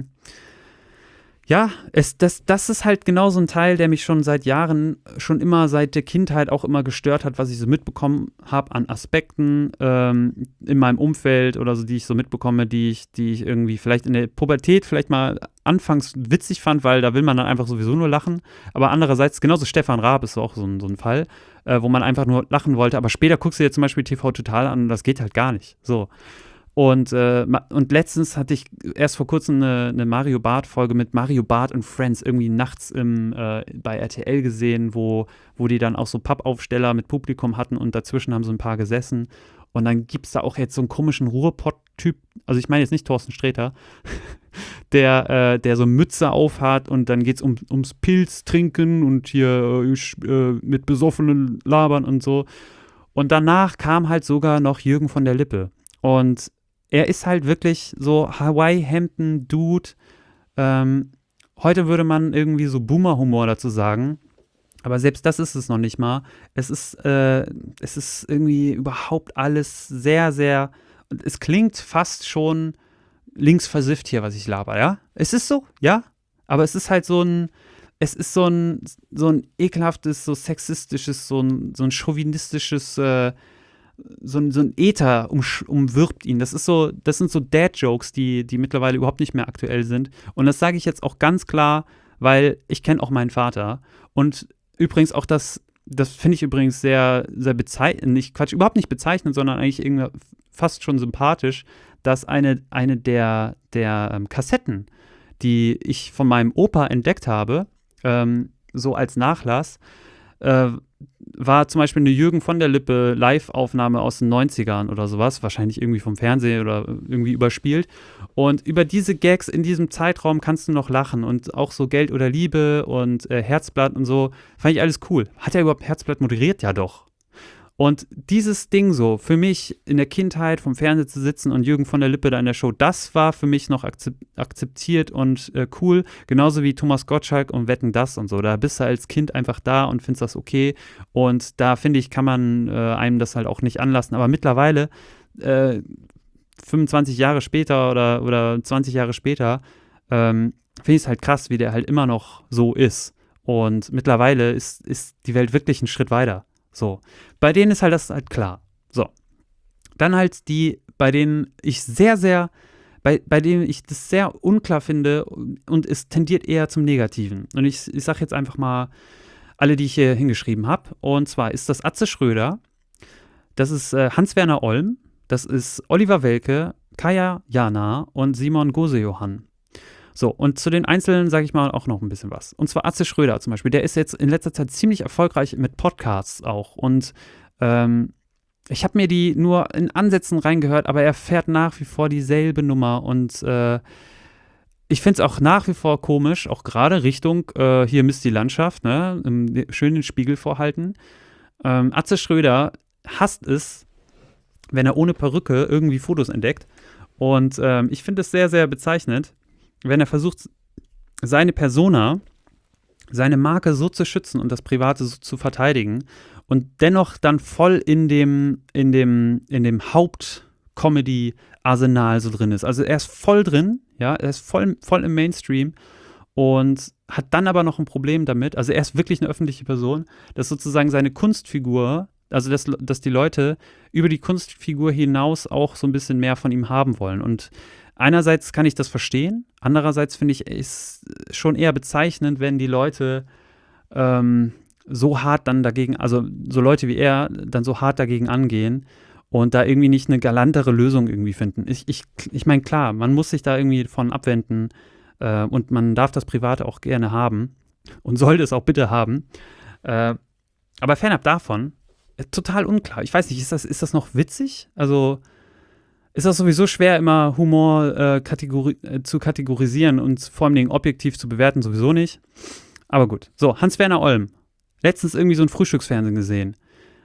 ja, das ist halt genau so ein Teil, der mich schon seit Jahren, schon immer seit der Kindheit auch immer gestört hat, was ich so mitbekommen habe an Aspekten in meinem Umfeld oder so, die ich so mitbekomme, die ich irgendwie vielleicht in der Pubertät vielleicht mal anfangs witzig fand, weil da will man dann einfach sowieso nur lachen. Aber andererseits, genauso Stefan Raab ist auch so ein Fall, wo man einfach nur lachen wollte. Aber später guckst du dir zum Beispiel TV Total an und das geht halt gar nicht. So. Und letztens hatte ich erst vor kurzem eine Mario Barth-Folge mit Mario Barth und Friends irgendwie nachts bei RTL gesehen, wo die dann auch so Pappaufsteller mit Publikum hatten und dazwischen haben so ein paar gesessen. Und dann gibt es da auch jetzt so einen komischen Ruhrpott-Typ, also ich meine jetzt nicht Thorsten Sträter, der so Mütze aufhat und dann geht es ums Pilz trinken und hier mit besoffenen labern und so. Und danach kam halt sogar noch Jürgen von der Lippe. Und er ist halt wirklich so Hawaii-Hemden-Dude. Heute würde man irgendwie so Boomer-Humor dazu sagen. Aber selbst das ist es noch nicht mal. Es ist irgendwie überhaupt alles sehr, sehr, es klingt fast schon linksversifft hier, was ich laber, ja? Es ist so, ja, aber es ist halt es ist so ein ekelhaftes, so sexistisches, so ein chauvinistisches, so ein Äther umwirbt ihn. Das sind so Dad-Jokes, die mittlerweile überhaupt nicht mehr aktuell sind. Und das sage ich jetzt auch ganz klar, weil ich kenne auch meinen Vater. Und übrigens auch das finde ich übrigens sehr, sehr bezeichnend, überhaupt nicht bezeichnend, sondern eigentlich irgendwie fast schon sympathisch, dass eine der Kassetten, die ich von meinem Opa entdeckt habe, so als Nachlass, war zum Beispiel eine Jürgen von der Lippe Live-Aufnahme aus den 90ern oder sowas, wahrscheinlich irgendwie vom Fernsehen oder irgendwie überspielt. Und über diese Gags in diesem Zeitraum kannst du noch lachen und auch so Geld oder Liebe und Herzblatt und so, fand ich alles cool. Hat er überhaupt Herzblatt moderiert? Ja doch. Und dieses Ding so, für mich in der Kindheit vom Fernseher zu sitzen und Jürgen von der Lippe da in der Show, das war für mich noch akzeptiert und cool. Genauso wie Thomas Gottschalk und Wetten, dass und so. Da bist du als Kind einfach da und findest das okay. Und da, finde ich, kann man einem das halt auch nicht anlassen. Aber mittlerweile, 25 Jahre später oder 20 Jahre später, finde ich es halt krass, wie der halt immer noch so ist. Und mittlerweile ist die Welt wirklich einen Schritt weiter. So, bei denen ist halt das halt klar. So, dann halt die, bei denen ich bei denen ich das sehr unklar finde und es tendiert eher zum Negativen. Und ich sage jetzt einfach mal alle, die ich hier hingeschrieben habe. Und zwar ist das Atze Schröder, das ist Hans-Werner Olm, das ist Oliver Welke, Kaya Jana und Simon Gose-Johann. So, und zu den Einzelnen sage ich mal auch noch ein bisschen was. Und zwar Atze Schröder zum Beispiel, der ist jetzt in letzter Zeit ziemlich erfolgreich mit Podcasts auch. Und ich habe mir die nur in Ansätzen reingehört, aber er fährt nach wie vor dieselbe Nummer. Und ich finde es auch nach wie vor komisch, auch gerade Richtung, hier misst die Landschaft, ne? Schön den Spiegel vorhalten. Atze Schröder hasst es, wenn er ohne Perücke irgendwie Fotos entdeckt. Und ich finde es sehr, sehr bezeichnend, wenn er versucht, seine Persona, seine Marke so zu schützen und das Private so zu verteidigen und dennoch dann voll in dem Haupt-Comedy-Arsenal so drin ist. Also er ist voll drin, ja, er ist voll im Mainstream und hat dann aber noch ein Problem damit, also er ist wirklich eine öffentliche Person, dass sozusagen seine Kunstfigur, also dass die Leute über die Kunstfigur hinaus auch so ein bisschen mehr von ihm haben wollen. Und einerseits kann ich das verstehen, andererseits finde ich es schon eher bezeichnend, wenn die Leute so hart dann dagegen, also so Leute wie er, dann so hart dagegen angehen und da irgendwie nicht eine galantere Lösung irgendwie finden. Ich meine, klar, man muss sich da irgendwie von abwenden und man darf das Private auch gerne haben und sollte es auch bitte haben. Aber fernab davon, total unklar. Ich weiß nicht, ist das noch witzig? Also ist das sowieso schwer, immer Humor zu kategorisieren und vor allem objektiv zu bewerten, sowieso nicht. Aber gut. So, Hans-Werner Olm. Letztens irgendwie so ein Frühstücksfernsehen gesehen.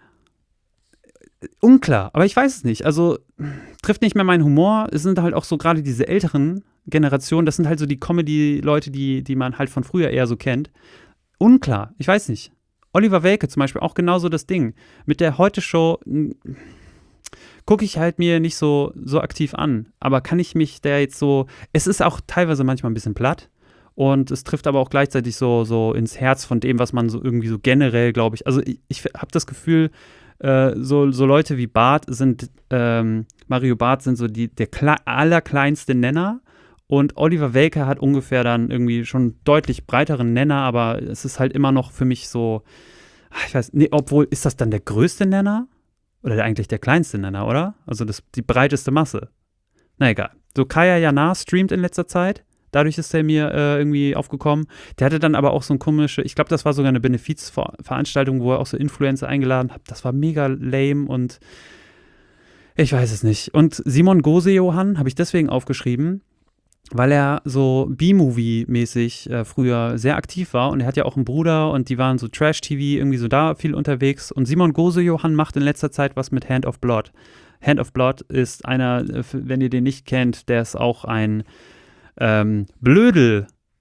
Unklar, aber ich weiß es nicht. Also trifft nicht mehr meinen Humor. Es sind halt auch so gerade diese älteren Generationen, das sind halt so die Comedy-Leute, die man halt von früher eher so kennt. Unklar, ich weiß nicht. Oliver Welke zum Beispiel, auch genauso das Ding. Mit der Heute-Show gucke ich halt mir nicht so aktiv an. Aber kann ich mich da jetzt so, es ist auch teilweise manchmal ein bisschen platt und es trifft aber auch gleichzeitig so ins Herz von dem, was man so irgendwie so generell, glaube ich, also ich habe das Gefühl, so Leute wie Barth sind, Mario Barth sind so der allerkleinste Nenner und Oliver Welke hat ungefähr dann irgendwie schon deutlich breiteren Nenner, aber es ist halt immer noch für mich so, ich weiß, nee, obwohl, ist das dann der größte Nenner? Oder eigentlich der kleinste Nenner, oder? Also die breiteste Masse. Na egal. So Kaya Jana streamt in letzter Zeit. Dadurch ist er mir irgendwie aufgekommen. Der hatte dann aber auch so ein komische, ich glaube, das war sogar eine Benefizveranstaltung, wo er auch so Influencer eingeladen hat. Das war mega lame und ich weiß es nicht. Und Simon Gose-Johann habe ich deswegen aufgeschrieben, weil er so B-Movie-mäßig früher sehr aktiv war und er hat ja auch einen Bruder und die waren so Trash-TV, irgendwie so da viel unterwegs. Und Simon Gose-Johann macht in letzter Zeit was mit Hand of Blood. Hand of Blood ist einer, wenn ihr den nicht kennt, der ist auch ein Blödel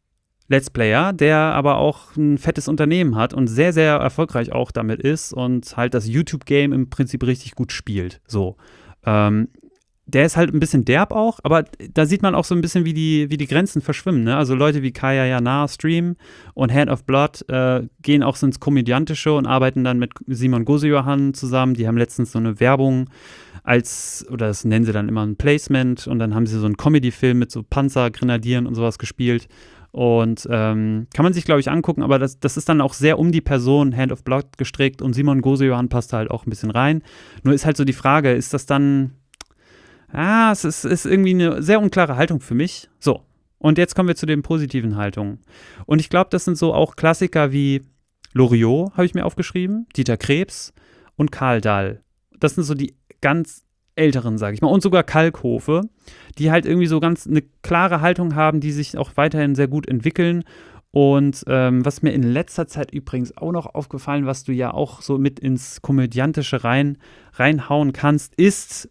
Let's Player, der aber auch ein fettes Unternehmen hat und sehr, sehr erfolgreich auch damit ist und halt das YouTube-Game im Prinzip richtig gut spielt. So. Der ist halt ein bisschen derb auch, aber da sieht man auch so ein bisschen, wie die Grenzen verschwimmen. Ne? Also Leute wie Kaya Jana Stream und Hand of Blood gehen auch so ins Komödiantische und arbeiten dann mit Simon Gosejohann zusammen. Die haben letztens so eine Werbung oder das nennen sie dann immer ein Placement, und dann haben sie so einen Comedy-Film mit so Panzergrenadieren und sowas gespielt. Und kann man sich, glaube ich, angucken, aber das ist dann auch sehr um die Person Hand of Blood gestrickt, und Simon Gosejohann passt halt auch ein bisschen rein. Nur ist halt so die Frage, ist das dann es ist irgendwie eine sehr unklare Haltung für mich. So, und jetzt kommen wir zu den positiven Haltungen. Und ich glaube, das sind so auch Klassiker wie Loriot, habe ich mir aufgeschrieben, Dieter Krebs und Karl Dall. Das sind so die ganz älteren, sage ich mal, und sogar Kalkhofe, die halt irgendwie so ganz eine klare Haltung haben, die sich auch weiterhin sehr gut entwickeln. Und was mir in letzter Zeit übrigens auch noch aufgefallen, was du ja auch so mit ins Komödiantische reinhauen kannst, ist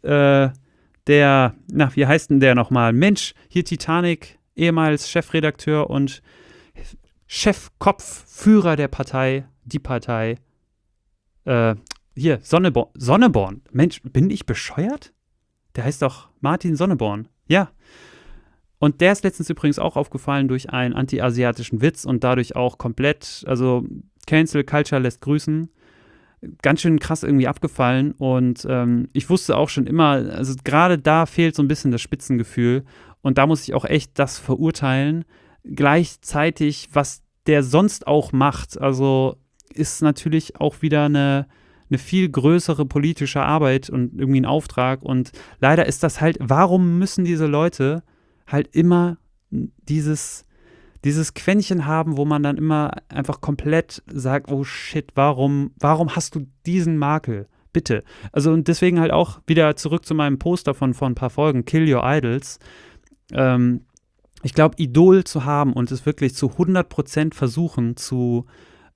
wie heißt denn der nochmal? Mensch, hier Titanic, ehemals Chefredakteur und Chefkopfführer der Partei, die Partei. Hier, Sonneborn. Mensch, bin ich bescheuert? Der heißt doch Martin Sonneborn. Ja. Und der ist letztens übrigens auch aufgefallen durch einen anti-asiatischen Witz und dadurch auch komplett, also Cancel Culture lässt grüßen. Ganz schön krass irgendwie abgefallen, und ich wusste auch schon immer, also gerade da fehlt so ein bisschen das Spitzengefühl, und da muss ich auch echt das verurteilen. Gleichzeitig, was der sonst auch macht, also ist natürlich auch wieder eine viel größere politische Arbeit und irgendwie ein Auftrag, und leider ist das halt, warum müssen diese Leute halt immer dieses Quäntchen haben, wo man dann immer einfach komplett sagt, oh shit, warum hast du diesen Makel? Bitte. Also, und deswegen halt auch wieder zurück zu meinem Poster von vor ein paar Folgen, Kill Your Idols. Ich glaube, Idol zu haben und es wirklich zu 100% versuchen so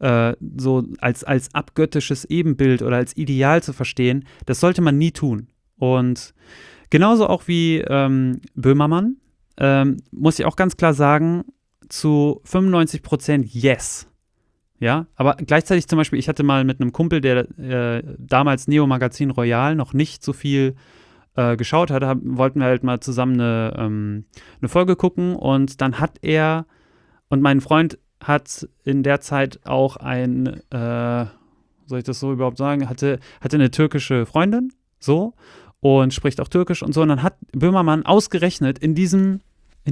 als abgöttisches Ebenbild oder als Ideal zu verstehen, das sollte man nie tun. Und genauso auch wie Böhmermann, muss ich auch ganz klar sagen, zu 95% yes. Ja, aber gleichzeitig zum Beispiel, ich hatte mal mit einem Kumpel, der damals Neo Magazin Royal noch nicht so viel geschaut hat, wollten wir halt mal zusammen eine Folge gucken, und dann hat er und mein Freund hat in der Zeit auch soll ich das so überhaupt sagen, hatte eine türkische Freundin, so, und spricht auch Türkisch und so, und dann hat Böhmermann ausgerechnet in dieser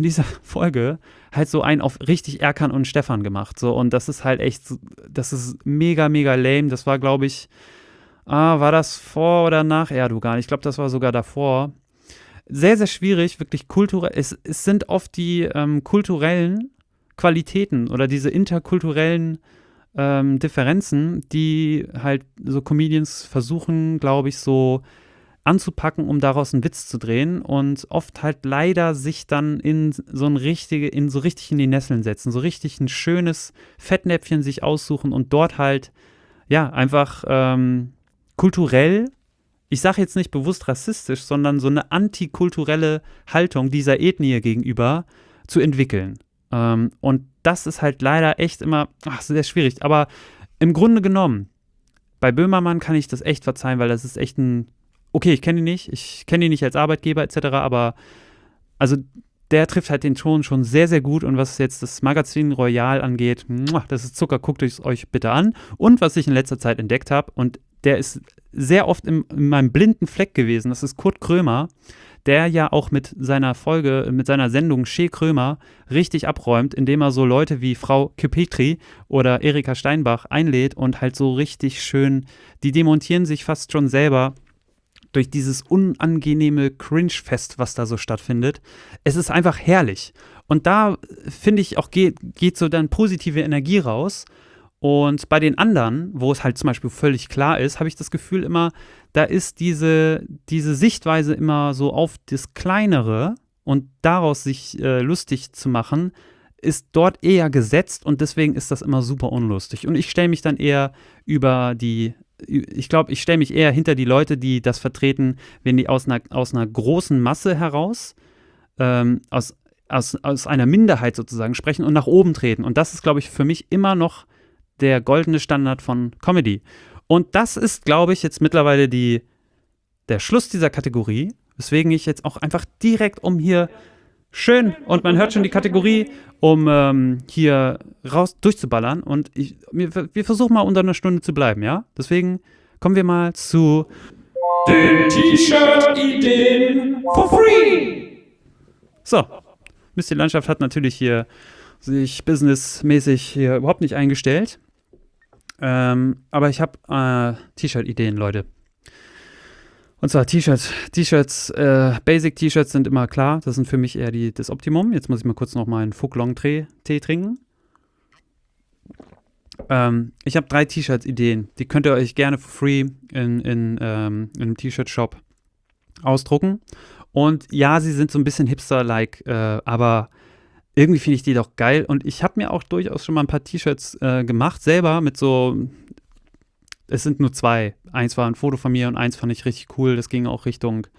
Folge halt so einen auf richtig Erkan und Stefan gemacht. So, und das ist halt echt, das ist mega, mega lame. Das war, glaube ich, war das vor oder nach Erdogan? Ich glaube, das war sogar davor. Sehr, sehr schwierig, wirklich kulturell. Es sind oft die kulturellen Qualitäten oder diese interkulturellen Differenzen, die halt so Comedians versuchen, glaube ich, so anzupacken, um daraus einen Witz zu drehen, und oft halt leider sich dann so richtig in die Nesseln setzen, so richtig ein schönes Fettnäpfchen sich aussuchen und dort halt, ja, einfach kulturell, ich sage jetzt nicht bewusst rassistisch, sondern so eine antikulturelle Haltung dieser Ethnie gegenüber zu entwickeln. Und das ist halt leider echt immer sehr schwierig. Aber im Grunde genommen, bei Böhmermann kann ich das echt verzeihen, weil das ist echt okay, ich kenne ihn nicht als Arbeitgeber etc., aber also der trifft halt den Ton schon sehr, sehr gut, und was jetzt das Magazin Royal angeht, das ist Zucker, guckt es euch bitte an. Und was ich in letzter Zeit entdeckt habe, und der ist sehr oft in meinem blinden Fleck gewesen, das ist Kurt Krömer, der ja auch mit seiner Sendung Chez Krömer richtig abräumt, indem er so Leute wie Frau Kepetri oder Erika Steinbach einlädt und halt so richtig schön, die demontieren sich fast schon selber durch dieses unangenehme Cringe-Fest, was da so stattfindet. Es ist einfach herrlich. Und da, finde ich, auch geht so dann positive Energie raus. Und bei den anderen, wo es halt zum Beispiel völlig klar ist, habe ich das Gefühl immer, da ist diese Sichtweise immer so auf das Kleinere und daraus sich lustig zu machen, ist dort eher gesetzt, und deswegen ist das immer super unlustig. Und ich stelle mich dann eher ich stelle mich eher hinter die Leute, die das vertreten, wenn die aus einer großen Masse heraus, aus aus einer Minderheit sozusagen sprechen und nach oben treten. Und das ist, glaube ich, für mich immer noch der goldene Standard von Comedy. Und das ist, glaube ich, jetzt mittlerweile der Schluss dieser Kategorie, weswegen ich jetzt auch einfach direkt hier schön, und man hört schon die Kategorie, hier raus durchzuballern. Und wir versuchen mal unter einer Stunde zu bleiben, ja? Deswegen kommen wir mal zu den T-Shirt-Ideen for free. So, Mist, die Landschaft hat natürlich hier sich businessmäßig hier überhaupt nicht eingestellt. Aber ich habe T-Shirt-Ideen, Leute. Und zwar T-Shirts. Basic-T-Shirts sind immer klar. Das sind für mich eher das Optimum. Jetzt muss ich mal kurz noch mal einen Fouc-Long-Tee trinken. Ich habe 3 T-Shirts-Ideen. Die könnt ihr euch gerne for free in einem T-Shirt-Shop ausdrucken. Und ja, sie sind so ein bisschen hipster-like, aber irgendwie finde ich die doch geil. Und ich habe mir auch durchaus schon mal ein paar T-Shirts gemacht, selber mit so. Es sind nur 2. Eins war ein Foto von mir und eins fand ich richtig cool. Das ging auch Richtung,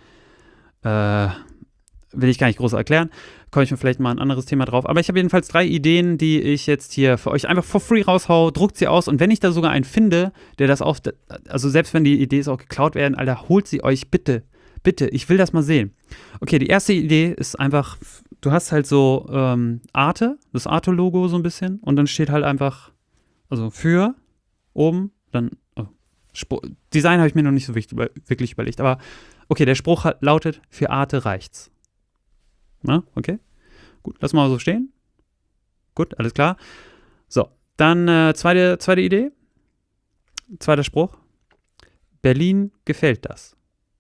will ich gar nicht groß erklären. Komme ich mir vielleicht mal ein anderes Thema drauf. Aber ich habe jedenfalls 3 Ideen, die ich jetzt hier für euch einfach for free raushau. Druckt sie aus. Und wenn ich da sogar einen finde, der das auch, also selbst wenn die Ideen auch geklaut werden, Alter, holt sie euch bitte. Bitte, ich will das mal sehen. Okay, die erste Idee ist einfach, du hast halt so Arte, das Arte-Logo so ein bisschen. Und dann steht halt einfach, also für, oben, dann Design habe ich mir noch nicht so wirklich überlegt, aber okay, der Spruch lautet, für Arte reicht's. Na, okay, gut, lass mal so stehen. Gut, alles klar. So, dann zweite Idee, zweiter Spruch. Berlin gefällt das.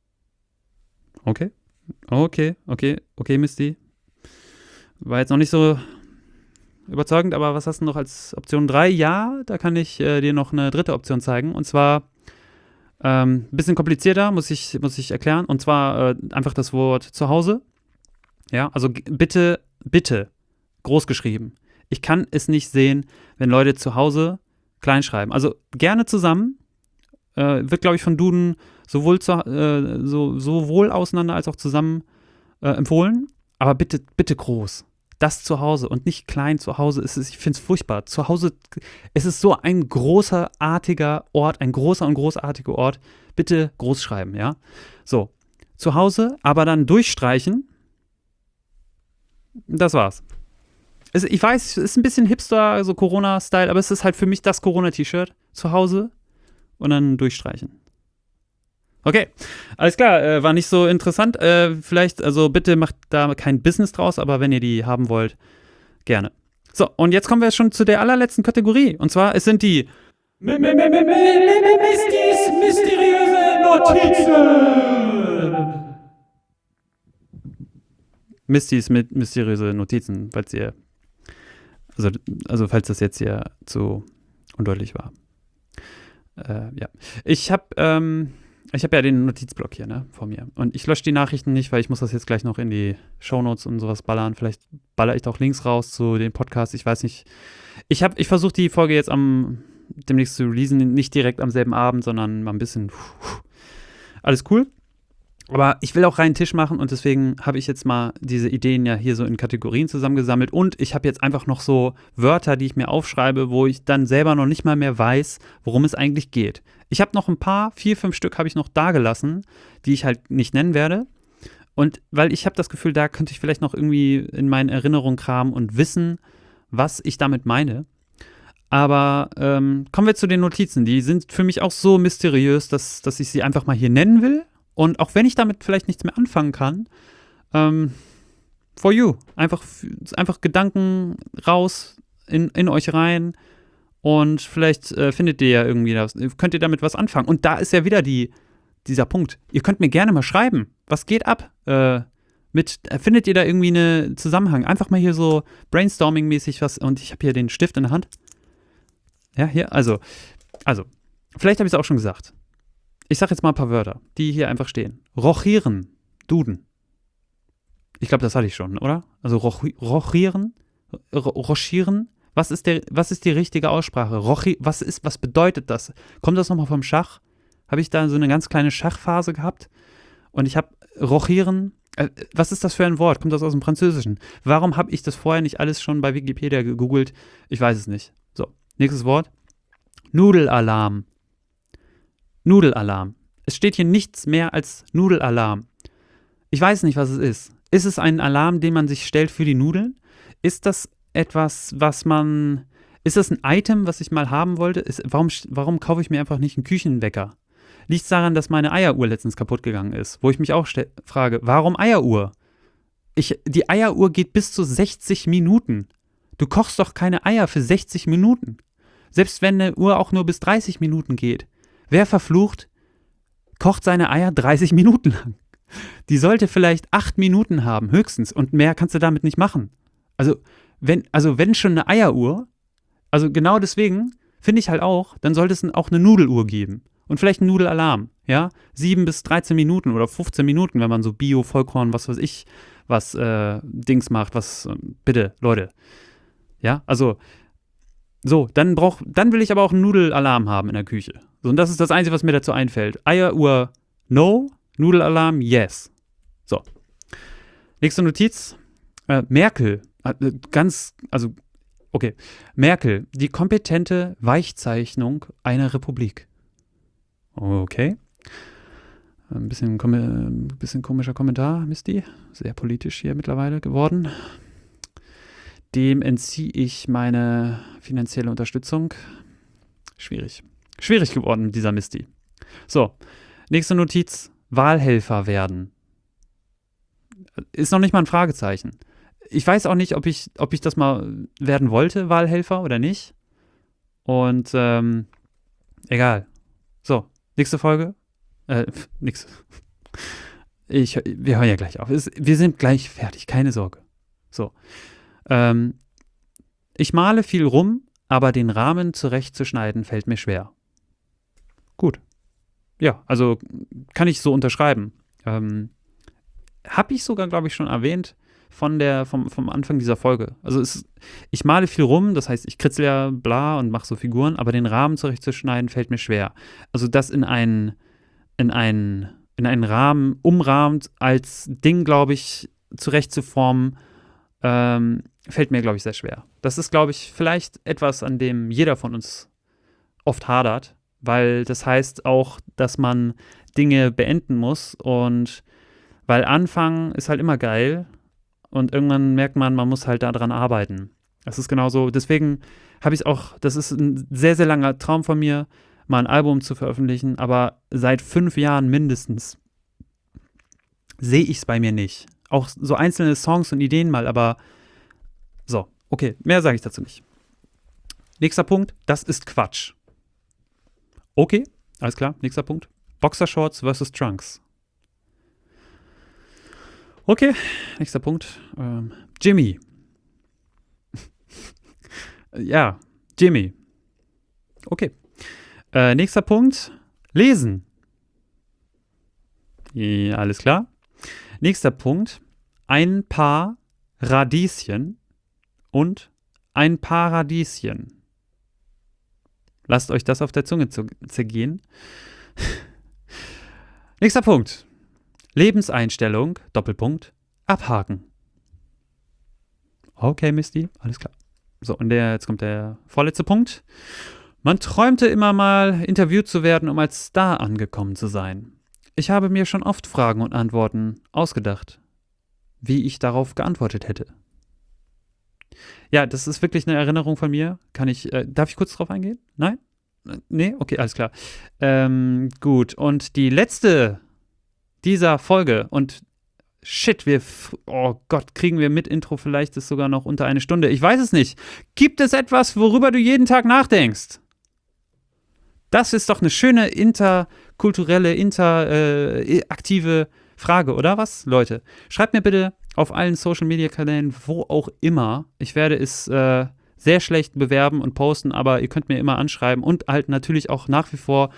Okay, Misty. War jetzt noch nicht so überzeugend, aber was hast du noch als Option 3? Ja, da kann ich dir noch eine dritte Option zeigen. Und zwar ein bisschen komplizierter, muss ich erklären. Und zwar einfach das Wort zu Hause. Ja, also bitte, groß geschrieben. Ich kann es nicht sehen, wenn Leute zu Hause klein schreiben. Also gerne zusammen. Wird, glaube ich, von Duden sowohl auseinander als auch zusammen empfohlen. Aber bitte groß. Das zu Hause und nicht klein zu Hause. Ich finde es furchtbar. Zu Hause, es ist so ein großartiger Ort, ein großer und großartiger Ort. Bitte groß schreiben, ja? So, zu Hause, aber dann durchstreichen. Das war's. Ich weiß, es ist ein bisschen Hipster, so Corona-Style, aber es ist halt für mich das Corona-T-Shirt. Zu Hause und dann durchstreichen. Okay, alles klar, war nicht so interessant. Vielleicht, also bitte macht da kein Business draus, aber wenn ihr die haben wollt, gerne. So, und jetzt kommen wir schon zu der allerletzten Kategorie. Und zwar, es sind die Mistys mysteriöse Notizen. Mistys mit mysteriöse Notizen, falls ihr, also falls das jetzt hier zu undeutlich war. Ja, ich habe ja den Notizblock hier, ne, vor mir. Und ich lösche die Nachrichten nicht, weil ich muss das jetzt gleich noch in die Shownotes und sowas ballern. Vielleicht baller ich auch Links raus zu den Podcasts, ich weiß nicht. Ich versuche die Folge jetzt demnächst zu releasen, nicht direkt am selben Abend, sondern mal ein bisschen alles cool. Aber ich will auch reinen Tisch machen und deswegen habe ich jetzt mal diese Ideen ja hier so in Kategorien zusammengesammelt und ich habe jetzt einfach noch so Wörter, die ich mir aufschreibe, wo ich dann selber noch nicht mal mehr weiß, worum es eigentlich geht. Ich habe noch ein paar, 4, 5 Stück habe ich noch da gelassen, die ich halt nicht nennen werde. Und weil ich habe das Gefühl, da könnte ich vielleicht noch irgendwie in meinen Erinnerungen kramen und wissen, was ich damit meine. Aber kommen wir zu den Notizen. Die sind für mich auch so mysteriös, dass ich sie einfach mal hier nennen will. Und auch wenn ich damit vielleicht nichts mehr anfangen kann, for you. Einfach Gedanken raus in euch rein und vielleicht findet ihr ja irgendwie das, könnt ihr damit was anfangen. Und da ist ja wieder dieser Punkt. Ihr könnt mir gerne mal schreiben, was geht ab? Findet ihr da irgendwie einen Zusammenhang? Einfach mal hier so Brainstorming-mäßig was und ich habe hier den Stift in der Hand. Ja, hier, also, vielleicht habe ich es auch schon gesagt. Ich sage jetzt mal ein paar Wörter, die hier einfach stehen. Rochieren, Duden. Ich glaube, das hatte ich schon, oder? Also rochieren, was ist die richtige Aussprache? Was bedeutet das? Kommt das nochmal vom Schach? Habe ich da so eine ganz kleine Schachphase gehabt? Und ich habe rochieren, Was ist das für ein Wort? Kommt das aus dem Französischen? Warum habe ich das vorher nicht alles schon bei Wikipedia gegoogelt? Ich weiß es nicht. So, nächstes Wort. Nudelalarm. Nudelalarm. Es steht hier nichts mehr als Nudelalarm. Ich weiß nicht, was es ist. Ist es ein Alarm, den man sich stellt für die Nudeln? Ist das etwas, ist das ein Item, was ich mal haben wollte? Warum kaufe ich mir einfach nicht einen Küchenwecker? Liegt es daran, dass meine Eieruhr letztens kaputt gegangen ist? Wo ich mich auch frage, warum Eieruhr? Die Eieruhr geht bis zu 60 Minuten. Du kochst doch keine Eier für 60 Minuten. Selbst wenn eine Uhr auch nur bis 30 Minuten geht. Wer verflucht, kocht seine Eier 30 Minuten lang? Die sollte vielleicht 8 Minuten haben, höchstens. Und mehr kannst du damit nicht machen. Also wenn schon eine Eieruhr, also genau deswegen finde ich halt auch, dann sollte es auch eine Nudeluhr geben. Und vielleicht einen Nudelalarm, ja? 7 bis 13 Minuten oder 15 Minuten, wenn man so Bio, Vollkorn, was weiß ich, was Dings macht, bitte, Leute. Ja, also, so, dann will ich aber auch einen Nudelalarm haben in der Küche. So, und das ist das Einzige, was mir dazu einfällt. Eieruhr, no. Nudelalarm, yes. So. Nächste Notiz. Merkel. Merkel, die kompetente Weichzeichnung einer Republik. Okay. Ein bisschen komischer Kommentar, Misty. Sehr politisch hier mittlerweile geworden. Dem entziehe ich meine finanzielle Unterstützung. Schwierig. Schwierig geworden mit dieser Misty. So, nächste Notiz. Wahlhelfer werden. Ist noch nicht mal ein Fragezeichen. Ich weiß auch nicht, ob ich das mal werden wollte, Wahlhelfer oder nicht. Und egal. So, nächste Folge. Nix. Wir hören ja gleich auf. Wir sind gleich fertig, keine Sorge. So. Ich male viel rum, aber den Rahmen zurechtzuschneiden fällt mir schwer. Gut. Ja, also kann ich so unterschreiben. Habe ich sogar, glaube ich, schon erwähnt vom Anfang dieser Folge. Also ich male viel rum, das heißt, ich kritzel ja bla und mache so Figuren, aber den Rahmen zurechtzuschneiden fällt mir schwer. Also das in einen Rahmen umrahmt als Ding, glaube ich, zurechtzuformen, fällt mir, glaube ich, sehr schwer. Das ist, glaube ich, vielleicht etwas, an dem jeder von uns oft hadert, weil das heißt auch, dass man Dinge beenden muss und weil anfangen ist halt immer geil und irgendwann merkt man muss halt daran arbeiten. Das ist genauso, deswegen habe ich auch, das ist ein sehr, sehr langer Traum von mir, mal ein Album zu veröffentlichen, aber seit 5 Jahren mindestens sehe ich es bei mir nicht. Auch so einzelne Songs und Ideen mal, aber so, okay, mehr sage ich dazu nicht. Nächster Punkt, das ist Quatsch. Okay, alles klar, nächster Punkt. Boxershorts versus Trunks. Okay, nächster Punkt. Jimmy. Ja, Jimmy. Okay. Nächster Punkt. Lesen. Ja, alles klar. Nächster Punkt. Ein Paar Radieschen und ein Paradieschen. Lasst euch das auf der Zunge zergehen. Nächster Punkt. Lebenseinstellung, Doppelpunkt, abhaken. Okay, Misty, alles klar. So, und jetzt kommt der vorletzte Punkt. Man träumte immer mal, interviewt zu werden, um als Star angekommen zu sein. Ich habe mir schon oft Fragen und Antworten ausgedacht, wie ich darauf geantwortet hätte. Ja, das ist wirklich eine Erinnerung von mir. Darf ich kurz drauf eingehen? Nein? Nee? Okay, alles klar. Gut, und die letzte dieser Folge und shit, oh Gott, kriegen wir mit Intro vielleicht ist sogar noch unter 1 Stunde. Ich weiß es nicht. Gibt es etwas, worüber du jeden Tag nachdenkst? Das ist doch eine schöne interkulturelle, interaktive Frage, oder was, Leute? Schreibt mir bitte auf allen Social-Media-Kanälen, wo auch immer. Ich werde es sehr schlecht bewerben und posten, aber ihr könnt mir immer anschreiben und halt natürlich auch nach wie vor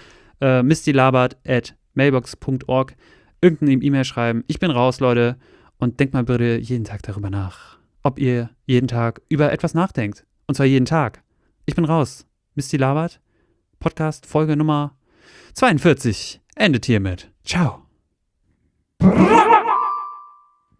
mistylabert@mailbox.org irgendeine E-Mail schreiben. Ich bin raus, Leute, und denkt mal bitte jeden Tag darüber nach, ob ihr jeden Tag über etwas nachdenkt. Und zwar jeden Tag. Ich bin raus. Misty Labert, Podcast, Folge Nummer 42. Endet hiermit. Ciao. Bra